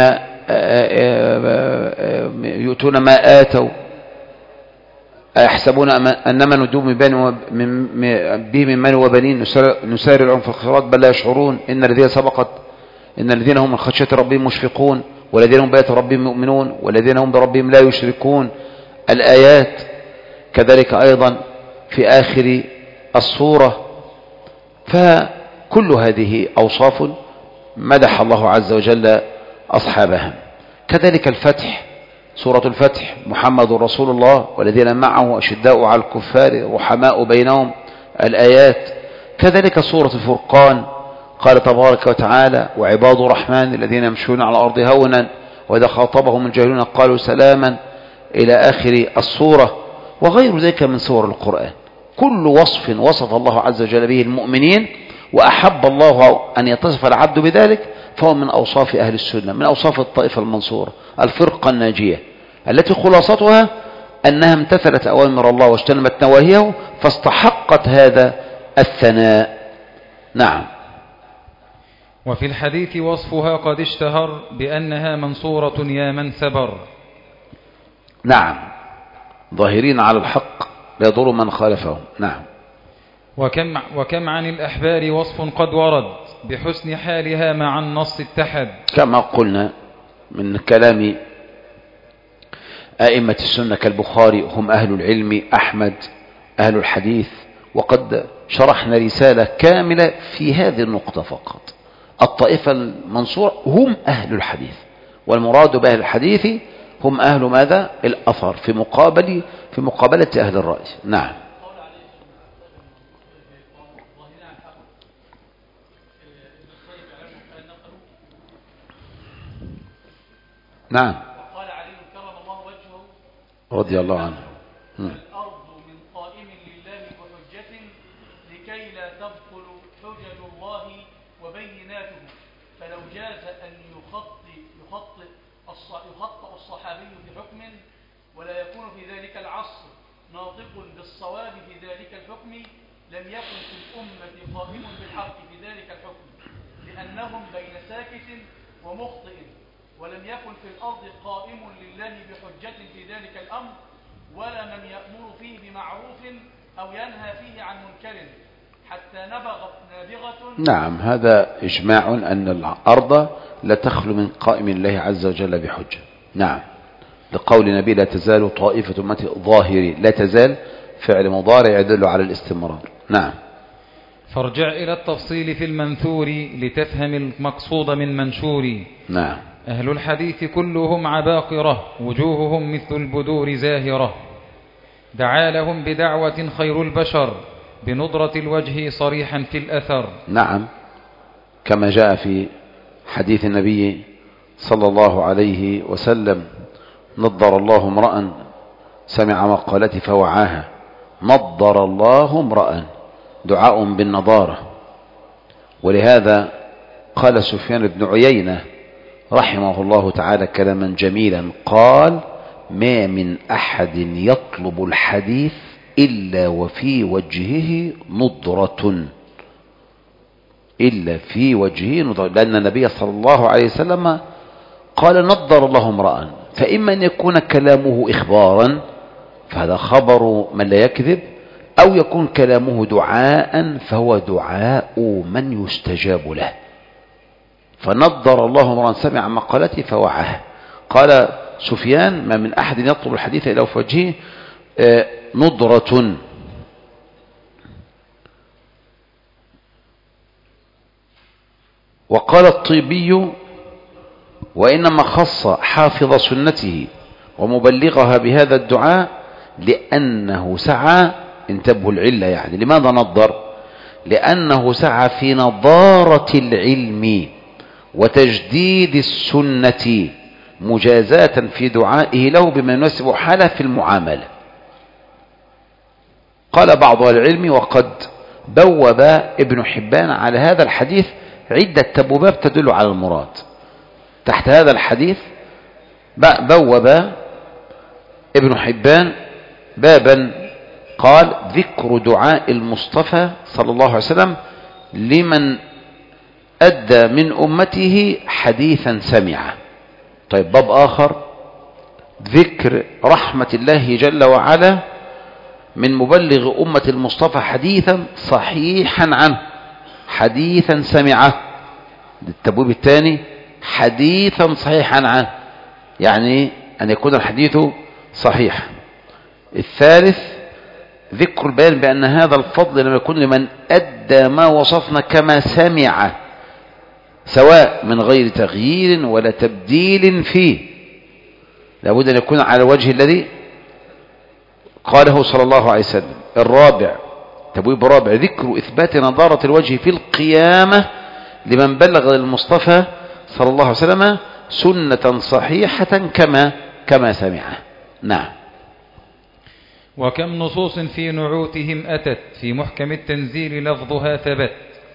يؤتون ما آتوا أيحسبون أنما ندوم به من مال وبنين نسارع لهم في الخيرات بل لا يشعرون إن الذين سبقت إن الذين هم من خشية ربهم مشفقون والذين هم بآيات ربهم مؤمنون والذين هم بربهم لا يشركون. الآيات كذلك أيضا في آخر الصورة. فكل هذه أوصاف مدح الله عز وجل أصحابها. كذلك الفتح، سورة الفتح: محمد رسول الله والذين معه أشداء على الكفار رحماء بينهم. الآيات. كذلك سورة الفرقان: قال تبارك وتعالى: وعباد الرحمن الذين يمشون على الأرض هونا وإذا خاطبهم الجاهلون قالوا سلاما، إلى آخر الصورة. وغير ذلك من سور القرآن. كل وصف وصف الله عز وجل به المؤمنين وأحب الله أن يتصف العبد بذلك فهو من أوصاف أهل السنة، من أوصاف الطائفة المنصورة، الفرقة الناجية، التي خلاصتها أنها امتثلت أوامر الله واجتنبت نواهيه فاستحقت هذا الثناء. نعم. وفي الحديث وصفها قد اشتهر بأنها منصورة يا من ثبر. نعم. ظاهرين على الحق لا يضر من خالفهم. نعم. وكم, وكم عن الأحبار وصف قد ورد بحسن حالها مع النص اتحد. كما قلنا من كلام أئمة السنة كالبخاري هم أهل العلم، أحمد أهل الحديث. وقد شرحنا رسالة كاملة في هذه النقطة فقط. الطائفة المنصورة هم أهل الحديث، والمراد بأهل الحديث هم أهل ماذا؟ الأثر في مقابل في مقابلة أهل الرأي. نعم. نعم. وقال علي كرم الله وجهه رضي الله عنه: الأرض من قائم لله بحجة لكي لا تبطل حجج الله وبيناته، فلو جاز أن يخطئ يخطئ يخطئ الصحابي بحكم ولا يكون في ذلك العصر ناطق بالصواب في ذلك الحكم لم يكن في الأمة قائم بالحق في ذلك الحكم، لأنهم بين ساكت ومخطئ، ولم يكن في الأرض قائم لله بحجة في ذلك الأمر، ولا من يأمر فيه بمعروف أو ينهى فيه عن منكر حتى نبغت نابغة. نعم، هذا إجماع أن الأرض لا تخلو من قائم الله عز وجل بحجة. نعم، لقول النبي: لا تزال طائفة أمتي ظاهري. لا تزال فعل مضارع يدل على الاستمرار. نعم. فارجع إلى التفصيل في المنثور لتفهم المقصود من منشور. نعم. أهل الحديث كلهم عباقرة وجوههم مثل البدور زاهرة، دعا لهم بدعوة خير البشر بنضرة الوجه صريحا في الأثر. نعم، كما جاء في حديث النبي صلى الله عليه وسلم: نضر الله امرأ سمع مقالتي فوعاها. نضر الله امرأ، دعاء بالنضارة. ولهذا قال سفيان بن عيينة رحمه الله تعالى كلاما جميلا، قال: ما من أحد يطلب الحديث إلا وفي وجهه نضرة، إلا في وجهه نضرة، لأن النبي صلى الله عليه وسلم قال: نضر الله امرأ. فإما أن يكون كلامه إخبارا فهذا خبر من لا يكذب، أو يكون كلامه دعاء فهو دعاء من يستجاب له. فنضر الله امرأ سمع مقالتي فوعاه. قال سفيان: ما من أحد يطلب الحديث إلا في وجهه نضرة. وقال الطيبي: وإنما خص حافظ سنته ومبلغها بهذا الدعاء لأنه سعى، انتبهوا العلة يعني، لماذا نضر؟ لأنه سعى في نضارة العلم وتجديد السنة مجازاة في دعائه له بما يناسب حاله في المعاملة. قال بعض أهل العلم: وقد بوب ابن حبان على هذا الحديث عدة تبويبات تدل على المراد. تحت هذا الحديث بوب ابن حبان بابا قال: ذكر دعاء المصطفى صلى الله عليه وسلم لمن أدى من أمته حديثا سمعه. طيب، باب آخر: ذكر رحمة الله جل وعلا من مبلغ أمة المصطفى حديثا صحيحا عنه، حديثا سمعه. التبويب الثاني: حديثا صحيحا عنه، يعني أن يكون الحديث صحيح. الثالث: ذكر البيان بأن هذا الفضل لم يكن لمن أدى ما وصفنا كما سمع، سواء من غير تغيير ولا تبديل فيه، لابد أن يكون على الوجه الذي قاله صلى الله عليه وسلم. الرابع، تبويب الرابع: ذكر إثبات نضارة الوجه في القيامة لمن بلغ المصطفى صلى الله عليه وسلم سنة صحيحة كما كما سمعه. نعم. وكم نصوص في نعوتهم أتت في محكم التنزيل لفظها ثبت،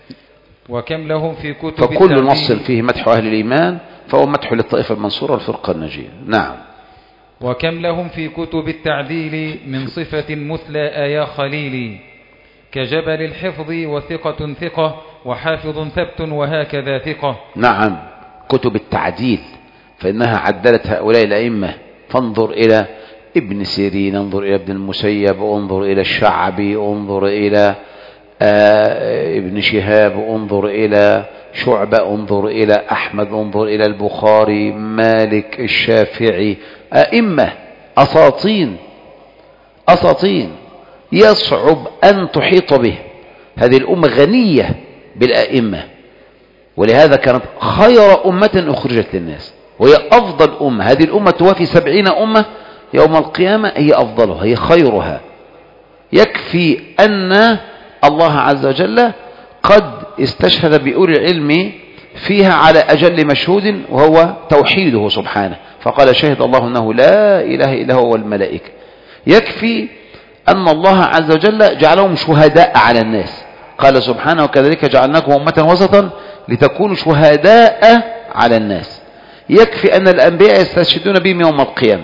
وكم لهم في كتب فكل نص فيه مدح أهل الإيمان فهو مدح للطائفة المنصورة الفرقة الناجية. نعم. وكم لهم في كتب التعديل من صفة مثلى آيا خليلي، كجبل الحفظ وثقة ثقة وحافظ ثبت وهكذا ثقة. نعم، كتب التعديل فإنها عدلت هؤلاء الأئمة، فانظر إلى ابن سيرين، انظر إلى ابن المسيب، انظر إلى الشعبي، انظر إلى آه ابن شهاب، انظر إلى شعبة، انظر إلى أحمد، انظر إلى البخاري، مالك، الشافعي، أئمة أساطين أساطين يصعب أن تحيط به. هذه الأمة غنية بالأئمة، ولهذا كانت خير أمة أخرجت للناس، وهي أفضل أمة. هذه الأمة توافي سبعين أمة يوم القيامة، هي أفضلها، هي خيرها. يكفي أن الله عز وجل قد استشهد بأولي العلم فيها على أجل مشهود وهو توحيده سبحانه، فقال شهد الله أنه لا إله إلا هو والملائكة. يكفي أن الله عز وجل جعلهم شهداء على الناس، قال سبحانه وكذلك جعلناكم أمة وسطا لتكونوا شهداء على الناس. يكفي أن الأنبياء يستشهدون بهم يوم القيامة،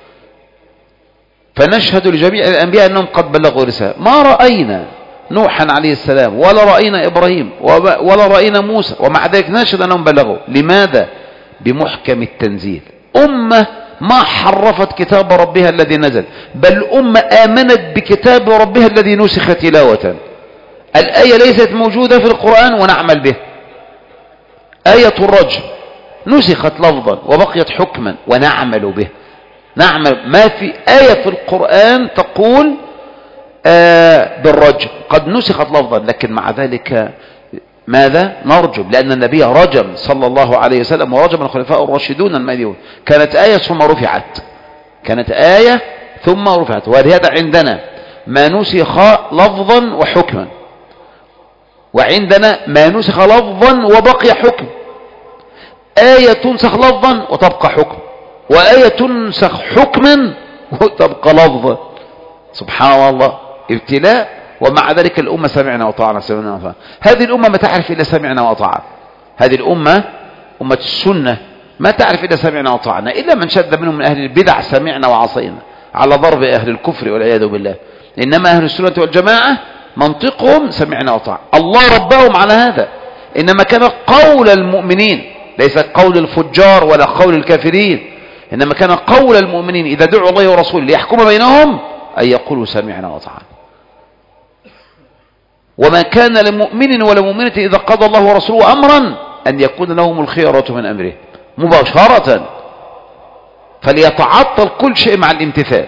فنشهد لجميع الأنبياء أنهم قد بلغوا رسالة. ما رأينا نوحا عليه السلام ولا رأينا إبراهيم ولا رأينا موسى، ومع ذلك نشهد أنهم بلغوا. لماذا؟ بمحكم التنزيل. أمة ما حرفت كتاب ربها الذي نزل، بل أمة آمنت بكتاب ربها الذي نسخ تلاوة. الآية ليست موجودة في القرآن ونعمل به. آية الرجم نسخت لفظا وبقيت حكما ونعمل به. نعمل. ما في آية في القرآن تقول آه بالرجم، قد نسخت لفظا، لكن مع ذلك ماذا؟ نرجم، لأن النبي رجم صلى الله عليه وسلم ورجم الخلفاء الراشدون المهديون. كانت آية ثم رفعت، كانت آية ثم رفعت. ولهذا عندنا ما نسخ لفظا وحكما، وعندنا ما نسخ لفظا وبقي حكم. آية تنسخ لفظا وتبقى حكم، وآية تنسخ حكما وتبقى لفظا. سبحان الله، ابتلاء. ومع ذلك الأمة سمعنا وطاعنا سمعنا وطاعنا. هذه الأمة ما تعرف إلا سمعنا وطاعنا. هذه الأمة أمة السنة ما تعرف إلا سمعنا وطاعنا، إلا من شد منهم من أهل البدع سمعنا وعصينا على ضرب أهل الكفر والعياذ بالله. إنما أهل السنة والجماعة منطقهم سمعنا وطاعنا. الله ربهم على هذا. إنما كان قول المؤمنين، ليس قول الفجار ولا قول الكافرين، إنما كان قول المؤمنين إذا دعوا الله ورسوله ليحكم بينهم أن يقولوا سمعنا وطاعنا. وما كان لمؤمن ولا مؤمنة إذا قضى الله ورسوله أمرا أن يكون لهم الخيرة من أمره مباشرة، فليتعطل كل شيء مع الامتثال.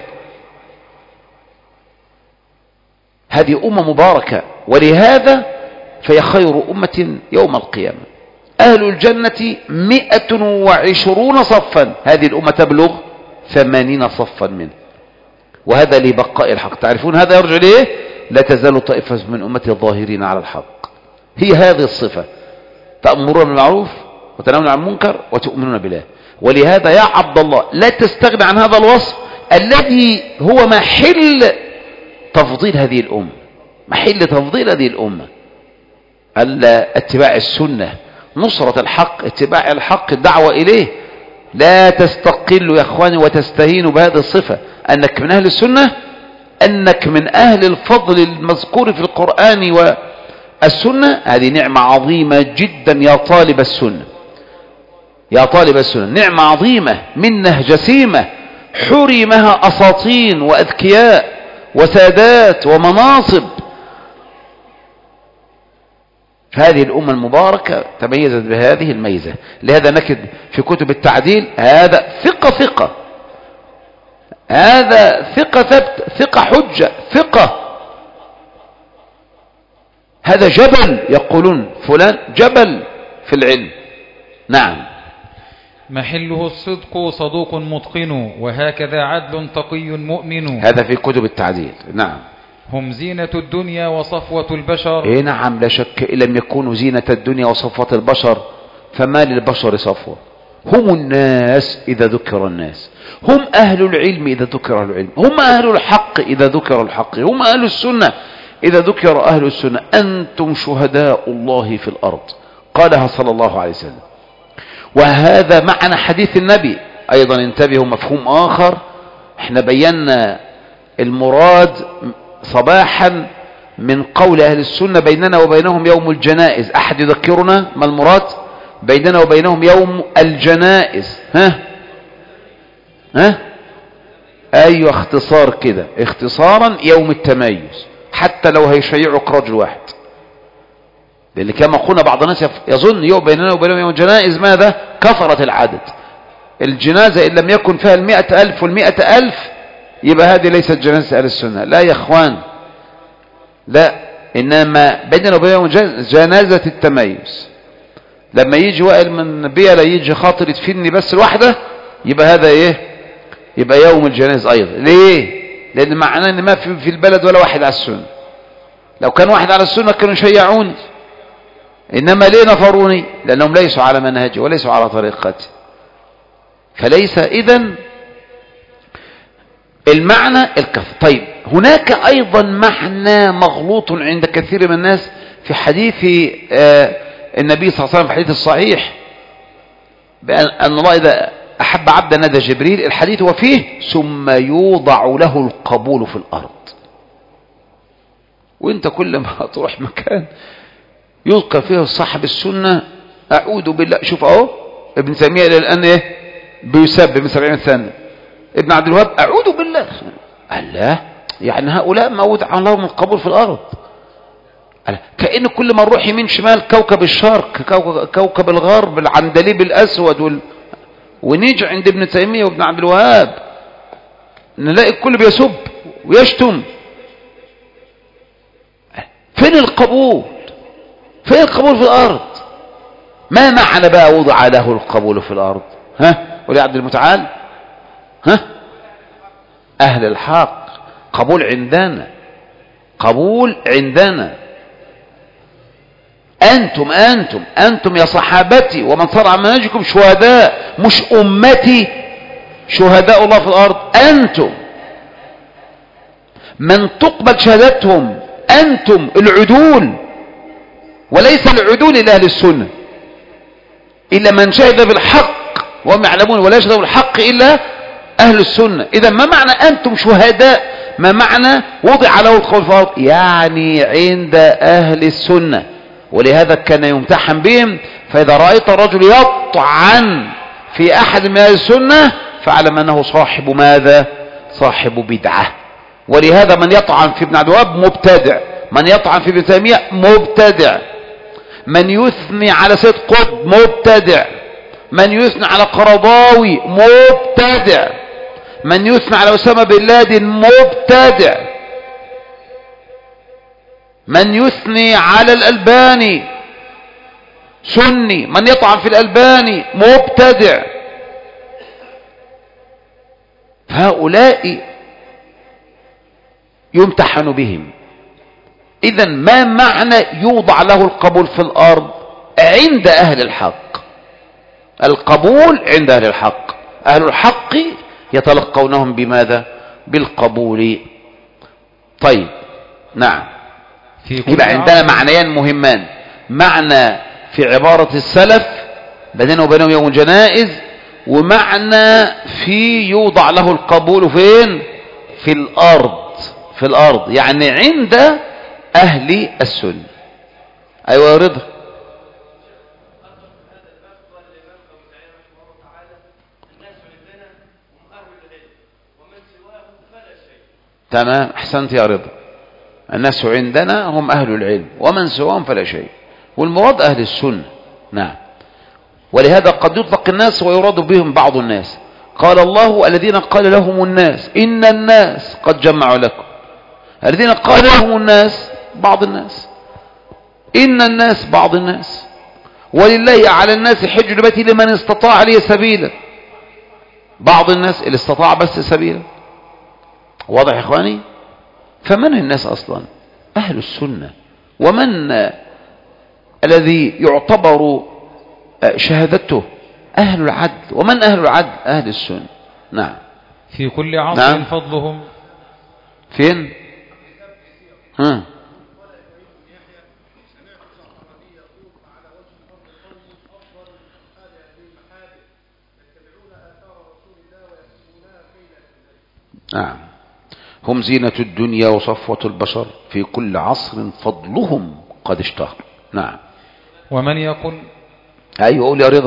هذه أمة مباركة، ولهذا فهي خير أمة يوم القيامة. أهل الجنة مئة وعشرون صفا، هذه الأمة تبلغ ثمانين صفا منه، وهذا لبقاء الحق. تعرفون هذا يرجع ليه؟ لا تزال طائفة من أمتي الظاهرين على الحق. هي هذه الصفة، تأمرون بالمعروف وتنهون عن المنكر وتؤمنون بالله. ولهذا يا عبد الله لا تستغنى عن هذا الوصف الذي هو محل تفضيل هذه الأمة، محل تفضيل هذه الأمة. اتباع السنة، نصرة الحق، اتباع الحق، الدعوة إليه. لا تستقلوا يا أخواني وتستهينوا بهذه الصفة، أنك من أهل السنة، أنك من أهل الفضل المذكور في القرآن والسنة. هذه نعمة عظيمة جدا يا طالب السنة، يا طالب السنة، نعمة عظيمة، منه جسيمة حرمها أساطين وأذكياء وسادات ومناصب. هذه الأمة المباركة تميزت بهذه الميزة. لهذا نكد في كتب التعديل هذا ثقة ثقة، هذا ثقة ثبت، ثقة حجة، ثقة. هذا جبل، يقولون فلان جبل في العلم. نعم. محله الصدق صدوق متقن، وهكذا عدل تقي مؤمن. هذا في كتب التعديل. نعم. هم زينة الدنيا وصفوة البشر. إيه نعم، لا شك. إن لم يكونوا زينة الدنيا وصفوة البشر فما للبشر صفوة. هم الناس إذا ذكر الناس، هم أهل العلم إذا ذكر أهل العلم، هم أهل الحق إذا ذكر الحق، هم أهل السنة إذا ذكر أهل السنة. أنتم شهداء الله في الأرض، قالها صلى الله عليه وسلم. وهذا معنى حديث النبي. أيضا انتبهوا مفهوم آخر، احنا بينا المراد صباحا من قول أهل السنة بيننا وبينهم يوم الجنائز. أحد يذكرنا ما المراد بيننا وبينهم يوم الجنائز؟ ها ها أيوة، اختصار كده، اختصارا يوم التميز، حتى لو هيشيعك رجل واحد. لأن كما قلنا بعض الناس يظن يوم بيننا وبينهم يوم الجنائز ماذا؟ كثرة العدد. الجنازة إن لم يكن فيها المئة ألف والمئة ألف يبقى هذه ليست جنازة أهل السنة. لا يا اخوان، لا. إنما بيننا وبينهم جنازة التميز. لما يجي وائل من بيلا يجي خاطر يدفني بس الواحدة، يبقى هذا ايه؟ يبقى يوم الجنائز ايضا. ليه؟ لان معناه ان ما في في البلد ولا واحد على السنة. لو كان واحد على السنة كانوا يشيعوني، انما ليه نفروني؟ لانهم ليسوا على منهجي وليسوا على طريقتي. فليس إذن المعنى الكف. طيب هناك أيضا معنى مغلوط عند كثير من الناس في حديث النبي صلى الله عليه وسلم في الحديث الصحيح بأن الله إذا أحب عبدا نادى جبريل. الحديث وفيه ثم يوضع له القبول في الأرض. وانت كل ما تروح مكان يذكر فيه صاحب السنة أعوذ بالله. شوف اهو ابن تيمية إلى الآن إيه بيسب من سبعين سنة. ابن عبد الوهاب أعوذ بالله. الله يعني هؤلاء ما وضع لهم القبول في الأرض. كأن كل ما نروح يمين شمال كوكب الشرق كوكب, كوكب الغرب العندليب الأسود وال... ونيجي عند ابن تيمية وابن عبد الوهاب نلاقي الكل بيسب ويشتم. فين القبول؟ فين القبول في الأرض؟ ما معنى بقى وضع له القبول في الأرض؟ ها ولي عبد المتعال ها أهل الحق. قبول عندنا، قبول عندنا. أنتم أنتم أنتم يا صحابتي ومن صار على منهجكم شهداء، مش أمتي شهداء الله في الأرض. أنتم من تقبل شهادتهم، أنتم العدول، وليس العدول لأهل السنة إلا من شهد بالحق وهم يعلمون، ولا يشهد بالحق إلا أهل السنة. إذا ما معنى أنتم شهداء؟ ما معنى وضع له القول في الأرض؟ يعني عند أهل السنة. ولهذا كان يمتحن بهم. فإذا رأيت الرجل يطعن في أحد من أهل السنة فاعلم أنه صاحب ماذا؟ صاحب بدعة. ولهذا من يطعن في ابن عبد الوهاب مبتدع، من يطعن في ابن تيمية مبتدع، من يثني على سيد قطب مبتدع، من يثني على قرضاوي مبتدع، من يثني على أسامة بن لادن مبتدع، من يثني على الألباني سني، من يطعن في الألباني مبتدع. هؤلاء يمتحن بهم. إذن ما معنى يوضع له القبول في الأرض؟ عند أهل الحق. القبول عند أهل الحق. أهل الحق يتلقونهم بماذا؟ بالقبول. طيب نعم. يبقى عندنا معنيان مهمان. معنى في عبارة السلف بيننا وبينهم يوم الجنائز، ومعنى في يوضع له القبول فين؟ في الأرض. في الأرض يعني عند أهل السنة. أيوة يا رضا. تمام أحسنت يا رضا. الناس عندنا هم أهل العلم ومن سواهم فلا شيء، والمراد أهل السنة. نعم. ولهذا قد يطلق الناس ويراد بهم بعض الناس. قال الله الذين قال لهم الناس إن الناس قد جمعوا لكم. الذين قال لهم الناس بعض الناس، إن الناس بعض الناس، ولله على الناس حج البيت لمن استطاع عليه سبيلا. بعض الناس اللي استطاع بس سبيلا. واضح يا إخواني؟ فمن الناس أصلا؟ أهل السنة. ومن الذي يعتبر شهادته؟ أهل العدل. ومن أهل العدل؟ أهل السنة. نعم. في كل عصر نعم. فضلهم فين؟ ها نعم. هم زينة الدنيا وصفوة البشر، في كل عصر فضلهم قد اشتهر. نعم. ومن يقول أيوة قول يا رضا.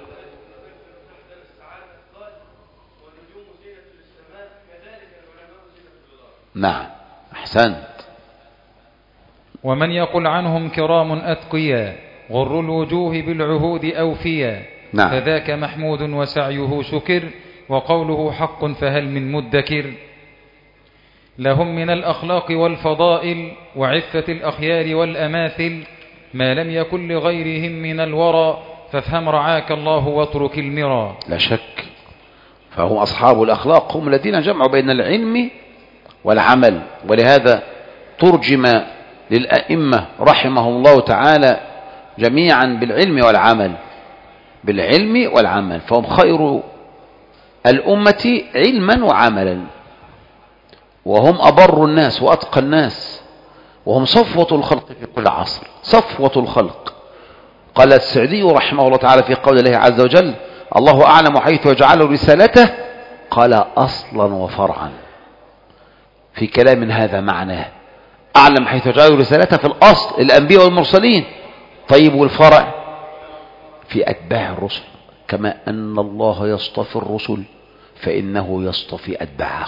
نعم أحسنت. ومن يقول عنهم كرام أتقيا غر الوجوه بالعهود أوفيا. نعم. فذاك محمود وسعيه شكر وقوله حق فهل من مدكر. لهم من الأخلاق والفضائل وعفة الأخيار والأماثل ما لم يكن لغيرهم من الورى فافهم رعاك الله واترك المرى. لا شك. فهم أصحاب الأخلاق، هم الذين جمعوا بين العلم والعمل. ولهذا ترجم للأئمة رحمهم الله تعالى جميعا بالعلم والعمل، بالعلم والعمل. فهم خير الأمة علما وعملا، وهم أبر الناس وأتقى الناس، وهم صفوة الخلق في كل عصر، صفوة الخلق. قال السعدي رحمه الله تعالى في قول الله عز وجل: الله أعلم حيث يجعل رسالته، قال أصلا وفرعا. في كلام هذا معناه أعلم حيث يجعل رسالته في الأصل الأنبياء والمرسلين. طيب والفرع؟ في أتباع الرسل، كما أن الله يصطفي الرسل فإنه يصطفي أتباعهم.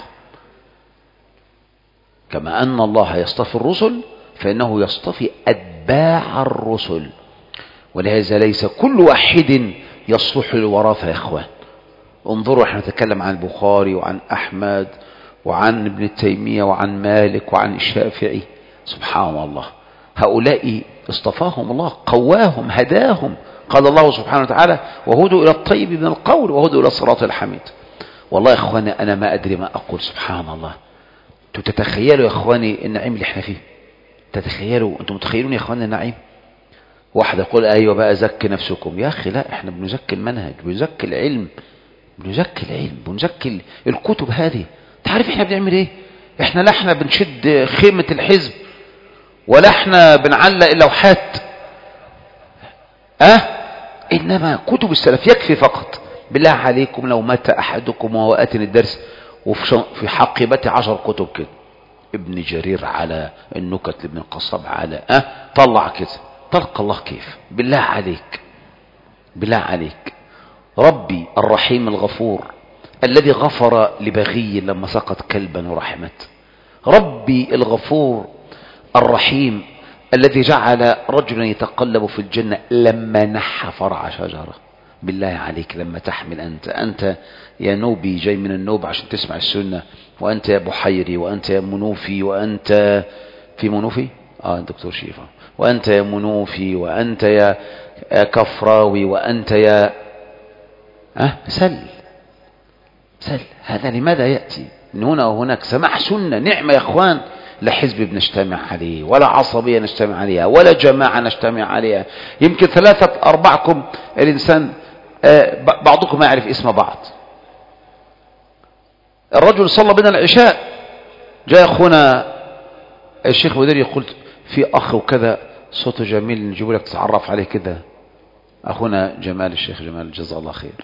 كما أن الله يصطفي الرسل فإنه يصطفي أتباع الرسل. ولهذا ليس كل واحد يصلح للوراثة يا إخوان. انظروا، احنا نتكلم عن البخاري وعن أحمد وعن ابن تيمية وعن مالك وعن الشافعي. سبحان الله، هؤلاء اصطفاهم الله، قواهم، هداهم. قال الله سبحانه وتعالى: وهدوا إلى الطيب من القول وهدوا إلى الصراط الحميد. والله يا إخواني أنا ما أدري ما أقول. سبحان الله. انتوا تتخيلوا يا إخواني النعيم اللي احنا فيه؟ تتخيلوا؟ انتوا متخيلون يا إخواني النعيم؟ واحد يقول: أيوة بقى زكي نفسكم. يا أخي لا، احنا بنزكي المنهج، بنزكي العلم، بنزكي العلم، بنزكي الكتب هذه. تعرف احنا بنعمل ايه؟ احنا لا احنا بنشد خيمة الحزب، ولا احنا بنعلق اللوحات، اه انما كتب السلف يكفي فقط. بالله عليكم لو مات احدكم وهو اتني الدرس وفي حقيبته عشر كتب كده، ابن جرير على النكت لابن القصاب على اه طلع كده، تلقى الله كيف؟ بالله عليك، بالله عليك. ربي الرحيم الغفور الذي غفر لبغي لما سقط كلبا ورحمت. ربي الغفور الرحيم الذي جعل رجلا يتقلب في الجنة لما نحى فرع شجرة. بالله عليك لما تحمل أنت أنت يا نوبي جاي من النوب عشان تسمع السنة، وأنت يا بحيري، وأنت يا منوفي، وأنت في منوفي آه دكتور شيفا، وأنت يا منوفي، وأنت يا كفراوي، وأنت يا أه سل سل. هذا لماذا يأتي من هنا وهناك؟ سماح سنة نعمة يا أخوان. لا حزب بنجتمع عليه، ولا عصبية نجتمع عليها، ولا جماعة نجتمع عليها. يمكن ثلاثة أربعكم الإنسان آه بعضكم ما يعرف اسم بعض. الرجل صلى بنا العشاء، جاء أخونا الشيخ مدير يقول: في أخ وكذا صوته جميل نجيب لك تتعرف عليه كده. أخونا جمال، الشيخ جمال جزاه الله خير.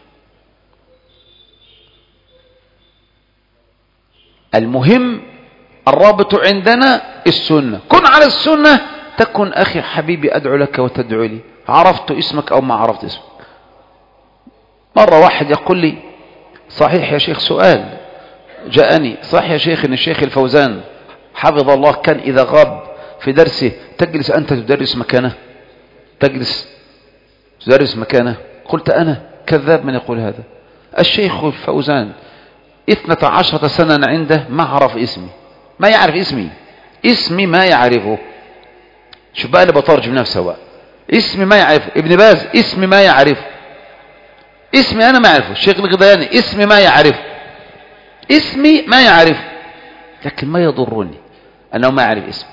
المهم الرابط عندنا السنة. كن على السنة تكن أخي حبيبي أدعو لك وتدعو لي، عرفت اسمك أو ما عرفت اسمك. مرة واحد يقول لي: صحيح يا شيخ، سؤال جاءني، صحيح يا شيخ إن الشيخ الفوزان حفظ الله كان إذا غاب في درسه تجلس أنت تدرس مكانه؟ تجلس تدرس مكانه؟ قلت أنا كذاب من يقول هذا. الشيخ الفوزان اثنتا عشرة سنة عنده ما عرف اسمي، ما يعرف اسمي، اسمي ما يعرفه. شوف بقى اللي بترجم نفسه بقى، اسمي ما يعرفه. ابن باز اسمي ما يعرفه، اسمي أنا ما يعرفه. الشيخ الغدياني اسمي ما يعرفه، اسمي ما يعرفه. لكن ما يضرني أنه ما يعرف اسمي.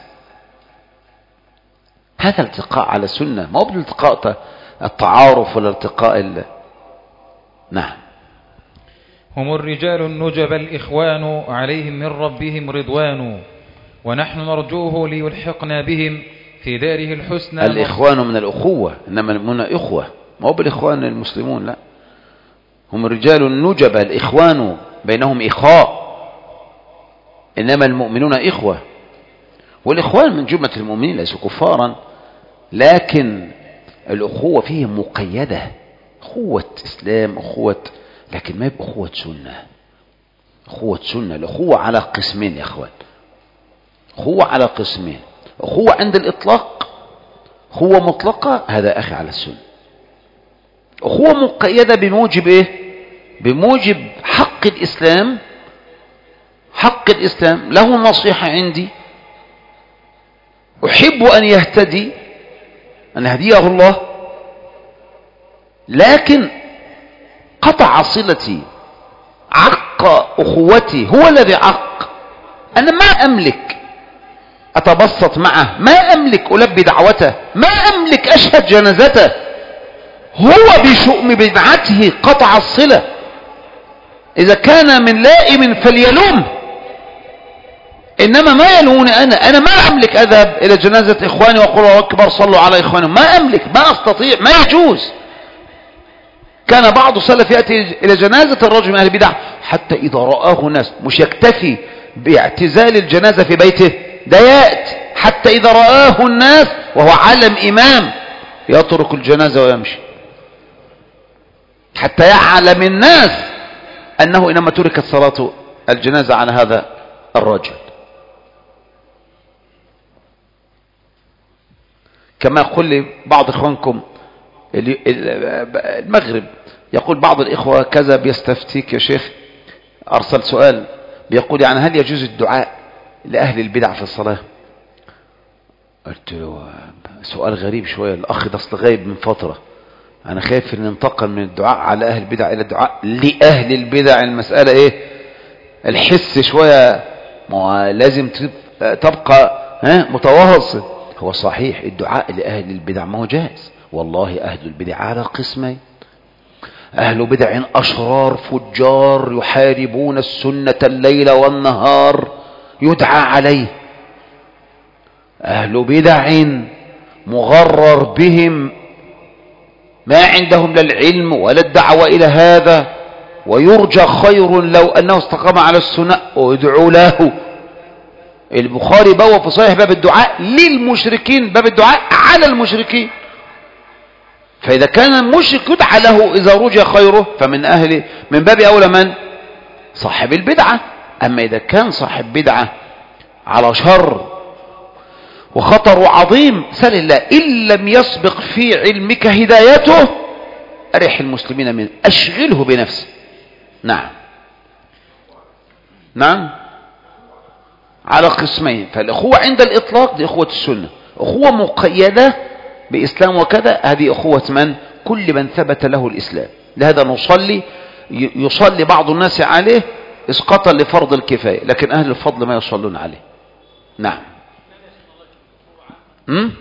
هذا التقاء على السنة، ما هو بالالتقاء التعارف ولا التقاء ال... نعم. هم الرجال النجب الإخوان عليهم من ربهم رضوان، ونحن نرجوه ليلحقنا بهم في داره الحسنى. الإخوان من الأخوة، إنما المؤمنون إخوة، ما هو بالإخوان المسلمون، لا. هم الرجال النجب الإخوان بينهم إخاء، إنما المؤمنون إخوة. والإخوان من جملة المؤمنين ليسوا كفارا، لكن الأخوة فيهم مقيدة، أخوة إسلام، أخوة، لكن ما يبقى أخوة سنة. أخوة سنة، الأخوة على قسمين يا أخوان، أخوة على قسمين. أخوة عند الإطلاق، أخوة مطلقة، هذا أخي على السنة. أخوة مقيدة بموجب إيه؟ بموجب حق الإسلام، حق الإسلام له نصيحة عندي، أحب أن يهتدي، أن يهديه الله، لكن قطع صلتي، عق أخوتي، هو الذي عق. أنا ما أملك أتبسط معه، ما أملك ألبي دعوته، ما أملك أشهد جنازته، هو بشؤم بدعته قطع الصلة. إذا كان من لائم فليلوم، إنما ما يلومني أنا أنا ما أملك أذهب إلى جنازة إخواني وأقول الله أكبر صلوا على إخوانهم، ما أملك، ما أستطيع، ما يجوز. كان بعض السلف يأتي إلى جنازة الرجل من أهل البدع حتى إذا رآه الناس، مش يكتفي باعتزال الجنازة في بيته، ده يأتي حتى إذا رآه الناس وهو علم إمام يترك الجنازة ويمشي، حتى يعلم الناس أنه إنما تركت صلاة الجنازة على هذا الرجل. كما يقول لي بعض إخوانكم المغرب، يقول بعض الإخوة كذا بيستفتيك يا شيخ، أرسل سؤال بيقول يعني هل يجوز الدعاء لأهل البدع في الصلاة؟ قلت له سؤال غريب شوية، الأخ ده أصل غايب من فترة، أنا خايف أن ننتقل من الدعاء على أهل البدع إلى الدعاء لأهل البدع. المسألة إيه؟ الحس شوية لازم تبقى ها متواصل. هو صحيح الدعاء لأهل البدع ما هو جائز، والله أهل البدع على قسمين: أهل بدع أشرار فجار يحاربون السنة الليل والنهار يدعى عليه، أهل بدع مغرر بهم ما عندهم لا العلم ولا الدعوة إلى هذا، ويرجى خير لو أنه استقام على السنة ويدعو له. البخاري بوى في صحيح باب الدعاء للمشركين، باب الدعاء على المشركين. فإذا كان المشرك يدعى له إذا رجى خيره فمن أهل من باب أولى من؟ صاحب البدعة. أما إذا كان صاحب بدعة على شر وخطر عظيم، سل الله إن لم يسبق في علمك هدايته أريح المسلمين منه، أشغله بنفسه. نعم نعم على قسمين. فالأخوة عند الإطلاق دي أخوة السنة، أخوة مقيدة بإسلام وكذا هذه أخوة من؟ كل من ثبت له الإسلام. لهذا نصلي يصلي بعض الناس عليه إسقاطا لفرض الكفاية، لكن أهل الفضل ما يصلون عليه. نعم امم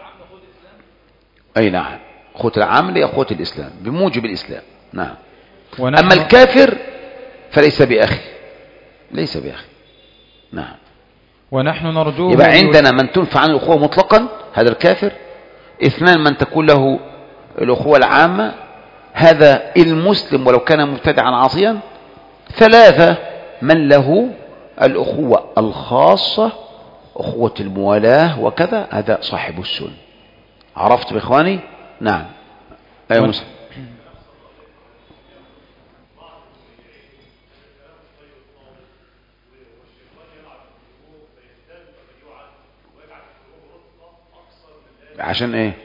أي نعم، أخوة العامة هي أخوة الإسلام بموجب الإسلام. نعم. أما الكافر فليس بأخي، ليس بأخي. نعم. ونحن نرجوه. يبقى عندنا من تنفع عن الأخوة مطلقا هذا الكافر. اثنان من تكون له الأخوة العامة هذا المسلم ولو كان مبتدعا عاصيا. ثلاثة من له الأخوة الخاصة أخوة الموالاة وكذا هذا صاحب السنة. عرفت بإخواني؟ نعم. أيوة مسلم. عشان ايه؟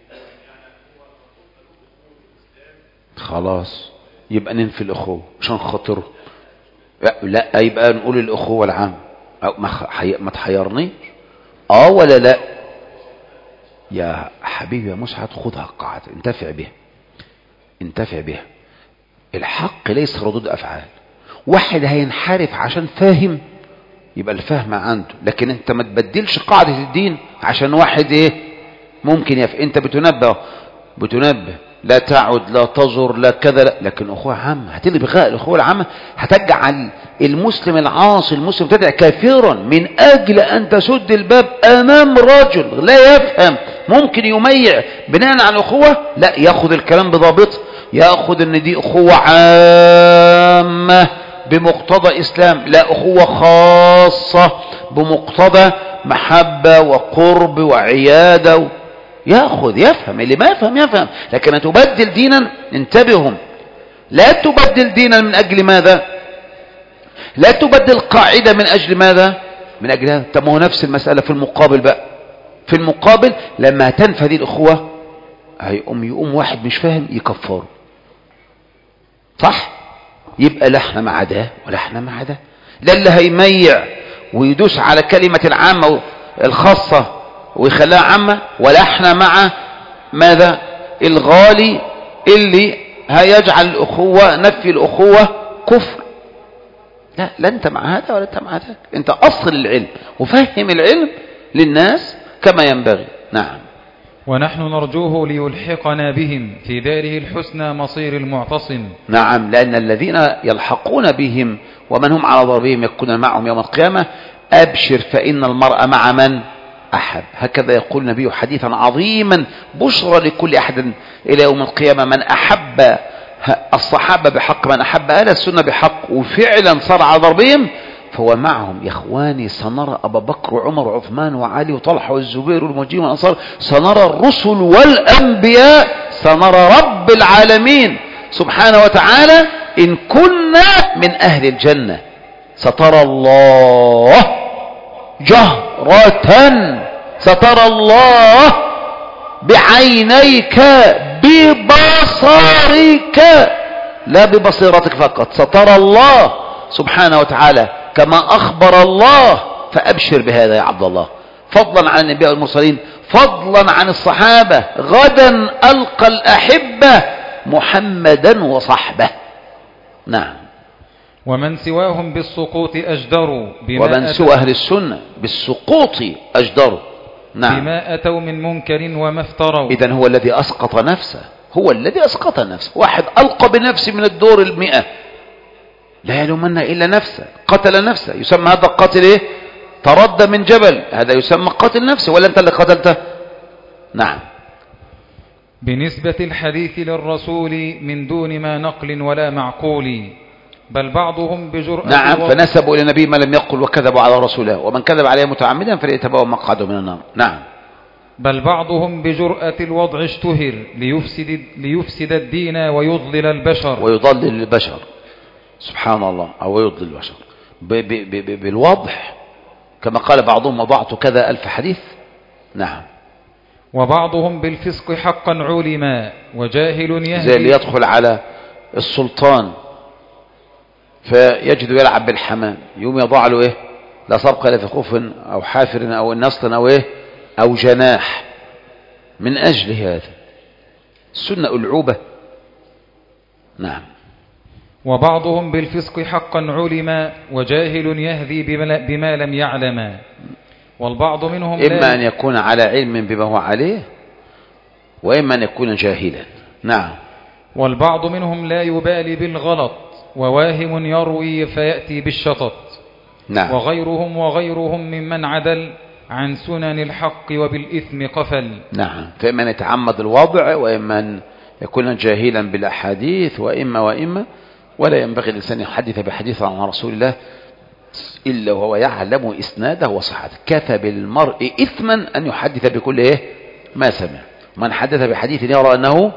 خلاص يبقى ننفي الأخوة عشان خاطره. لا, لا يبقى نقول الأخوة العام. ما, حي... ما تحيرنيش اه ولا لا يا حبيبي يا مسعد. خدها قاعدة انتفع بها، انتفع بها. الحق ليس ردود أفعال. واحد هينحرف عشان فاهم يبقى الفهم عنده، لكن انت ما تبدلش قاعدة الدين عشان واحد ايه ممكن يفهم. انت بتنبه بتنبه لا تعد لا تزر لا كذا لا. لكن أخوة عامة هتلغي بغاء الأخوة العامة، هتجعل المسلم العاصي المسلم تدعي كافرا من أجل أن تسد الباب أمام رجل لا يفهم ممكن يميع بناء على الأخوة. لا، يأخذ الكلام بضابط، يأخذ أن دي أخوة عامة بمقتضى إسلام، لا أخوة خاصة بمقتضى محبة وقرب وعيادة و... يأخذ يفهم. اللي ما يفهم يفهم. لكن تبدل دينا، انتبههم، لا تبدل دينا من أجل ماذا؟ لا تبدل قاعدة من أجل ماذا؟ من أجل هذا. طب ما هو نفس المسألة في المقابل بقى. في المقابل لما تنفذ هذه الأخوة هيقوم يقوم واحد مش فاهم يكفره، صح؟ يبقى لا احنا مع ده ولا احنا مع ده. لا اللي هيميع ويدوس على كلمة العامة الخاصة ويخليها عامة، ولا احنا مع ماذا؟ الغالي اللي هيجعل الأخوة نفي الأخوة كفر. لا لا انت مع هذا ولا انت مع هذا. انت أصل العلم وفهم العلم للناس كما ينبغي. نعم. ونحن نرجوه ليلحقنا بهم في داره الحسنى مصير المعتصم. نعم، لأن الذين يلحقون بهم ومن هم على ضربهم يكون معهم يوم القيامة أبشر فإن المرء مع من أحب. هكذا يقول النبي حديثا عظيما: بشرى لكل أحد إلى يوم القيامة من أحب الصحابة بحق، من أحب أهل السنة بحق، وفعلا صار على ضربهم فهو معهم. يا إخواني، سنرى أبا بكر وعمر وعثمان وعلي وطلحة والزبير والمهاجرين والأنصار، سنرى الرسل والأنبياء، سنرى رب العالمين سبحانه وتعالى. إن كنا من أهل الجنة سترى الله جهرة، سترى الله بعينيك ببصرك لا ببصيرتك فقط، سترى الله سبحانه وتعالى كما أخبر الله. فأبشر بهذا يا عبد الله، فضلا عن النبي والمرسلين، فضلا عن الصحابة. غدا ألقى الأحبة محمدا وصحبه. نعم. ومن سواهم بالسقوط أجدروا بما ومن سوى أهل السنة بالسقوط أجدروا. نعم. بما أتوا من منكر وما افتروا. إذن هو الذي أسقط نفسه، هو الذي أسقط نفسه. واحد ألقى بنفسه من الدور المئة لا يلومن إلا نفسه، قتل نفسه، يسمى هذا القاتل إيه؟ تردى من جبل، هذا يسمى قاتل نفسه، ولا أنت اللي قتلته؟ نعم. بنسبة الحديث للرسول من دون ما نقل ولا معقول، بل بعضهم بجرأة. نعم، فنسبوا إلى النبي ما لم يقل وكذبوا على رسوله، ومن كذب عليه متعمدا فليتبوأ مقعده من النار. نعم. بل بعضهم بجرأة الوضع اشتهر ليفسد, ليفسد الدين ويضلل البشر. ويضلل البشر، سبحان الله، أو يضلل البشر ب ب ب بالوضح، كما قال بعضهم: وضعت كذا ألف حديث. نعم. وبعضهم بالفسق حقا علما وجاهل يهدي. زي اللي يدخل على السلطان فيجد يلعب بالحمام، يوم يضع له ايه؟ لا سبق لا في خوف او حافر او نصل او ايه او جناح. من اجل هذا السنة ألعوبة. نعم. وبعضهم بالفسق حقا علما وجاهل يهدي بما لم يعلم. والبعض منهم إما أن يكون على علم بما هو عليه، وإما أن يكون جاهلا. نعم. والبعض منهم لا يبالي بالغلط وواهم يروي فيأتي بالشطط. نعم. وغيرهم وغيرهم ممن عدل عن سنن الحق وبالإثم قفل. نعم. فإما أن يتعمد الوضع، وإما أن يكون جاهلا بالأحاديث، وإما وإما ولا ينبغي الإنسان يحدث بحديث عن رسول الله إلا وهو يعلم إسناده وصحته. كفى بالمرء إثما أن يحدث بكل إيه ما سمع. من حدث بحديث يرى أنه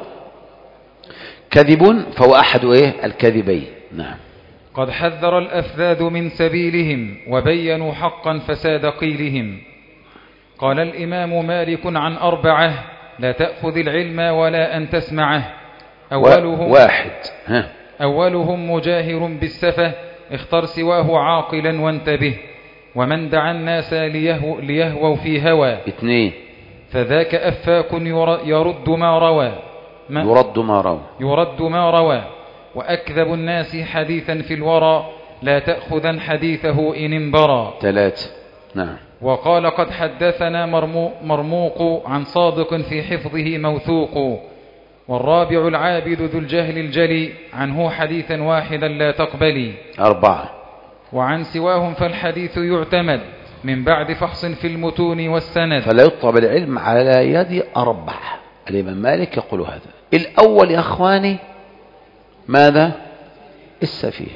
كذب فهو أحد إيه الكذبين. نعم. قد حذر الأفذاذ من سبيلهم وبينوا حقا فساد قيلهم. قال الإمام مالك عن أربعة: لا تأخذ العلم ولا أن تسمعه. أولهم واحد ها. أولهم مجاهر بالسفة، اختر سواه عاقلا وانتبه. ومن دعا الناس ليهو ليهووا في هوى. اثنين: فذاك أفاك يرد ما روى. ما يرد ما روى يرد ما روى وأكذب الناس حديثا في الورى، لا تأخذا حديثه إن انبرى. ثلاثة. نعم. وقال قد حدثنا مرموق عن صادق في حفظه موثوق. والرابع العابد ذو الجهل الجلي، عنه حديثا واحدا لا تقبلي. أربعة: وعن سواهم فالحديث يعتمد من بعد فحص في المتون والسند. فلا يطلب العلم على يد أربعة. الإمام مالك يقول هذا. الأول يا أخواني ماذا؟ السفيه.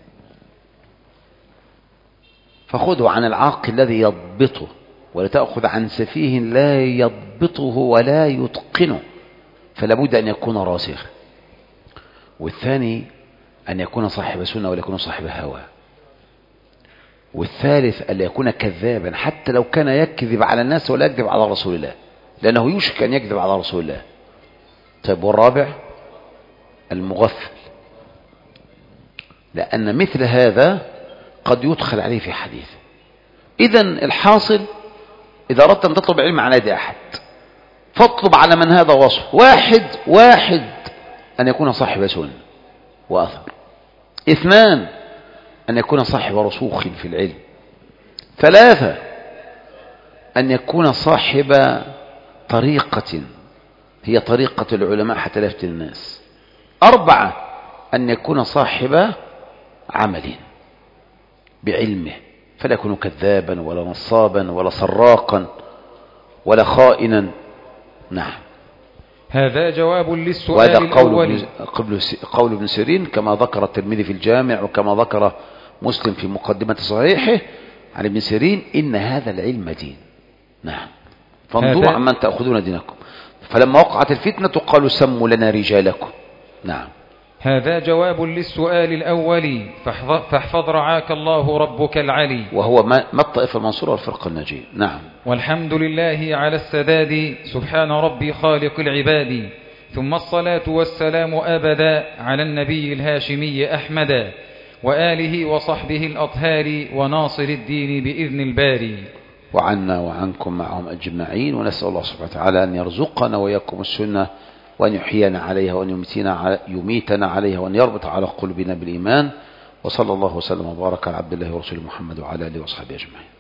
فخذوا عن العاقل الذي يضبطه، ولا تأخذ عن سفيه لا يضبطه ولا يتقنه، فلا بد أن يكون راسخ. والثاني أن يكون صاحب سنة ولا يكون صاحب هوى. والثالث أن يكون كذابا، حتى لو كان يكذب على الناس ولا يكذب على رسول الله، لأنه يوشك أن يكذب على رسول الله. طيب، والرابع المغفل، لأن مثل هذا قد يدخل عليه في حديث. إذن الحاصل إذا أردت أن تطلب علم على يد أحد فاطلب على من هذا وصف. واحد واحد أن يكون صاحب سنة وأثر. اثنان أن يكون صاحب رسوخ في العلم. ثلاثة أن يكون صاحب طريقة هي طريقة العلماء حتى لا يفتن الناس. أربعة أن يكون صاحب عمل بعلمه، فلا يكون كذابا ولا نصابا ولا سراقا ولا خائنا. نعم. هذا جواب للسؤال وهذا قول الأول. ابن قول ابن سيرين كما ذكر الترمذي في الجامع وكما ذكر مسلم في مقدمة صحيحه عن ابن سيرين إن هذا العلم دين. نعم. فانظروا عمن تأخذون دينكم. فلما وقعت الفتنة قالوا سموا لنا رجالكم. نعم. هذا جواب للسؤال الأول فاحفظ, فاحفظ رعاك الله ربك العلي، وهو ما, ما الطائفة المنصورة والفرقة الناجية. نعم. والحمد لله على السداد سبحان ربي خالق العباد، ثم الصلاة والسلام أبدا على النبي الهاشمي أحمد وآله وصحبه الأطهار وناصر الدين بإذن الباري، وعنا وعنكم معهم أجمعين. ونسأل الله سبحانه وتعالى أن يرزقنا وإياكم السنة، وأن يحيينا عليها، وأن يميتنا يميتنا عليها، وأن يربط على قلوبنا بالإيمان. وصلى الله وسلم وبارك على عبد الله ورسوله محمد وعلى آله وصحبه أجمعين.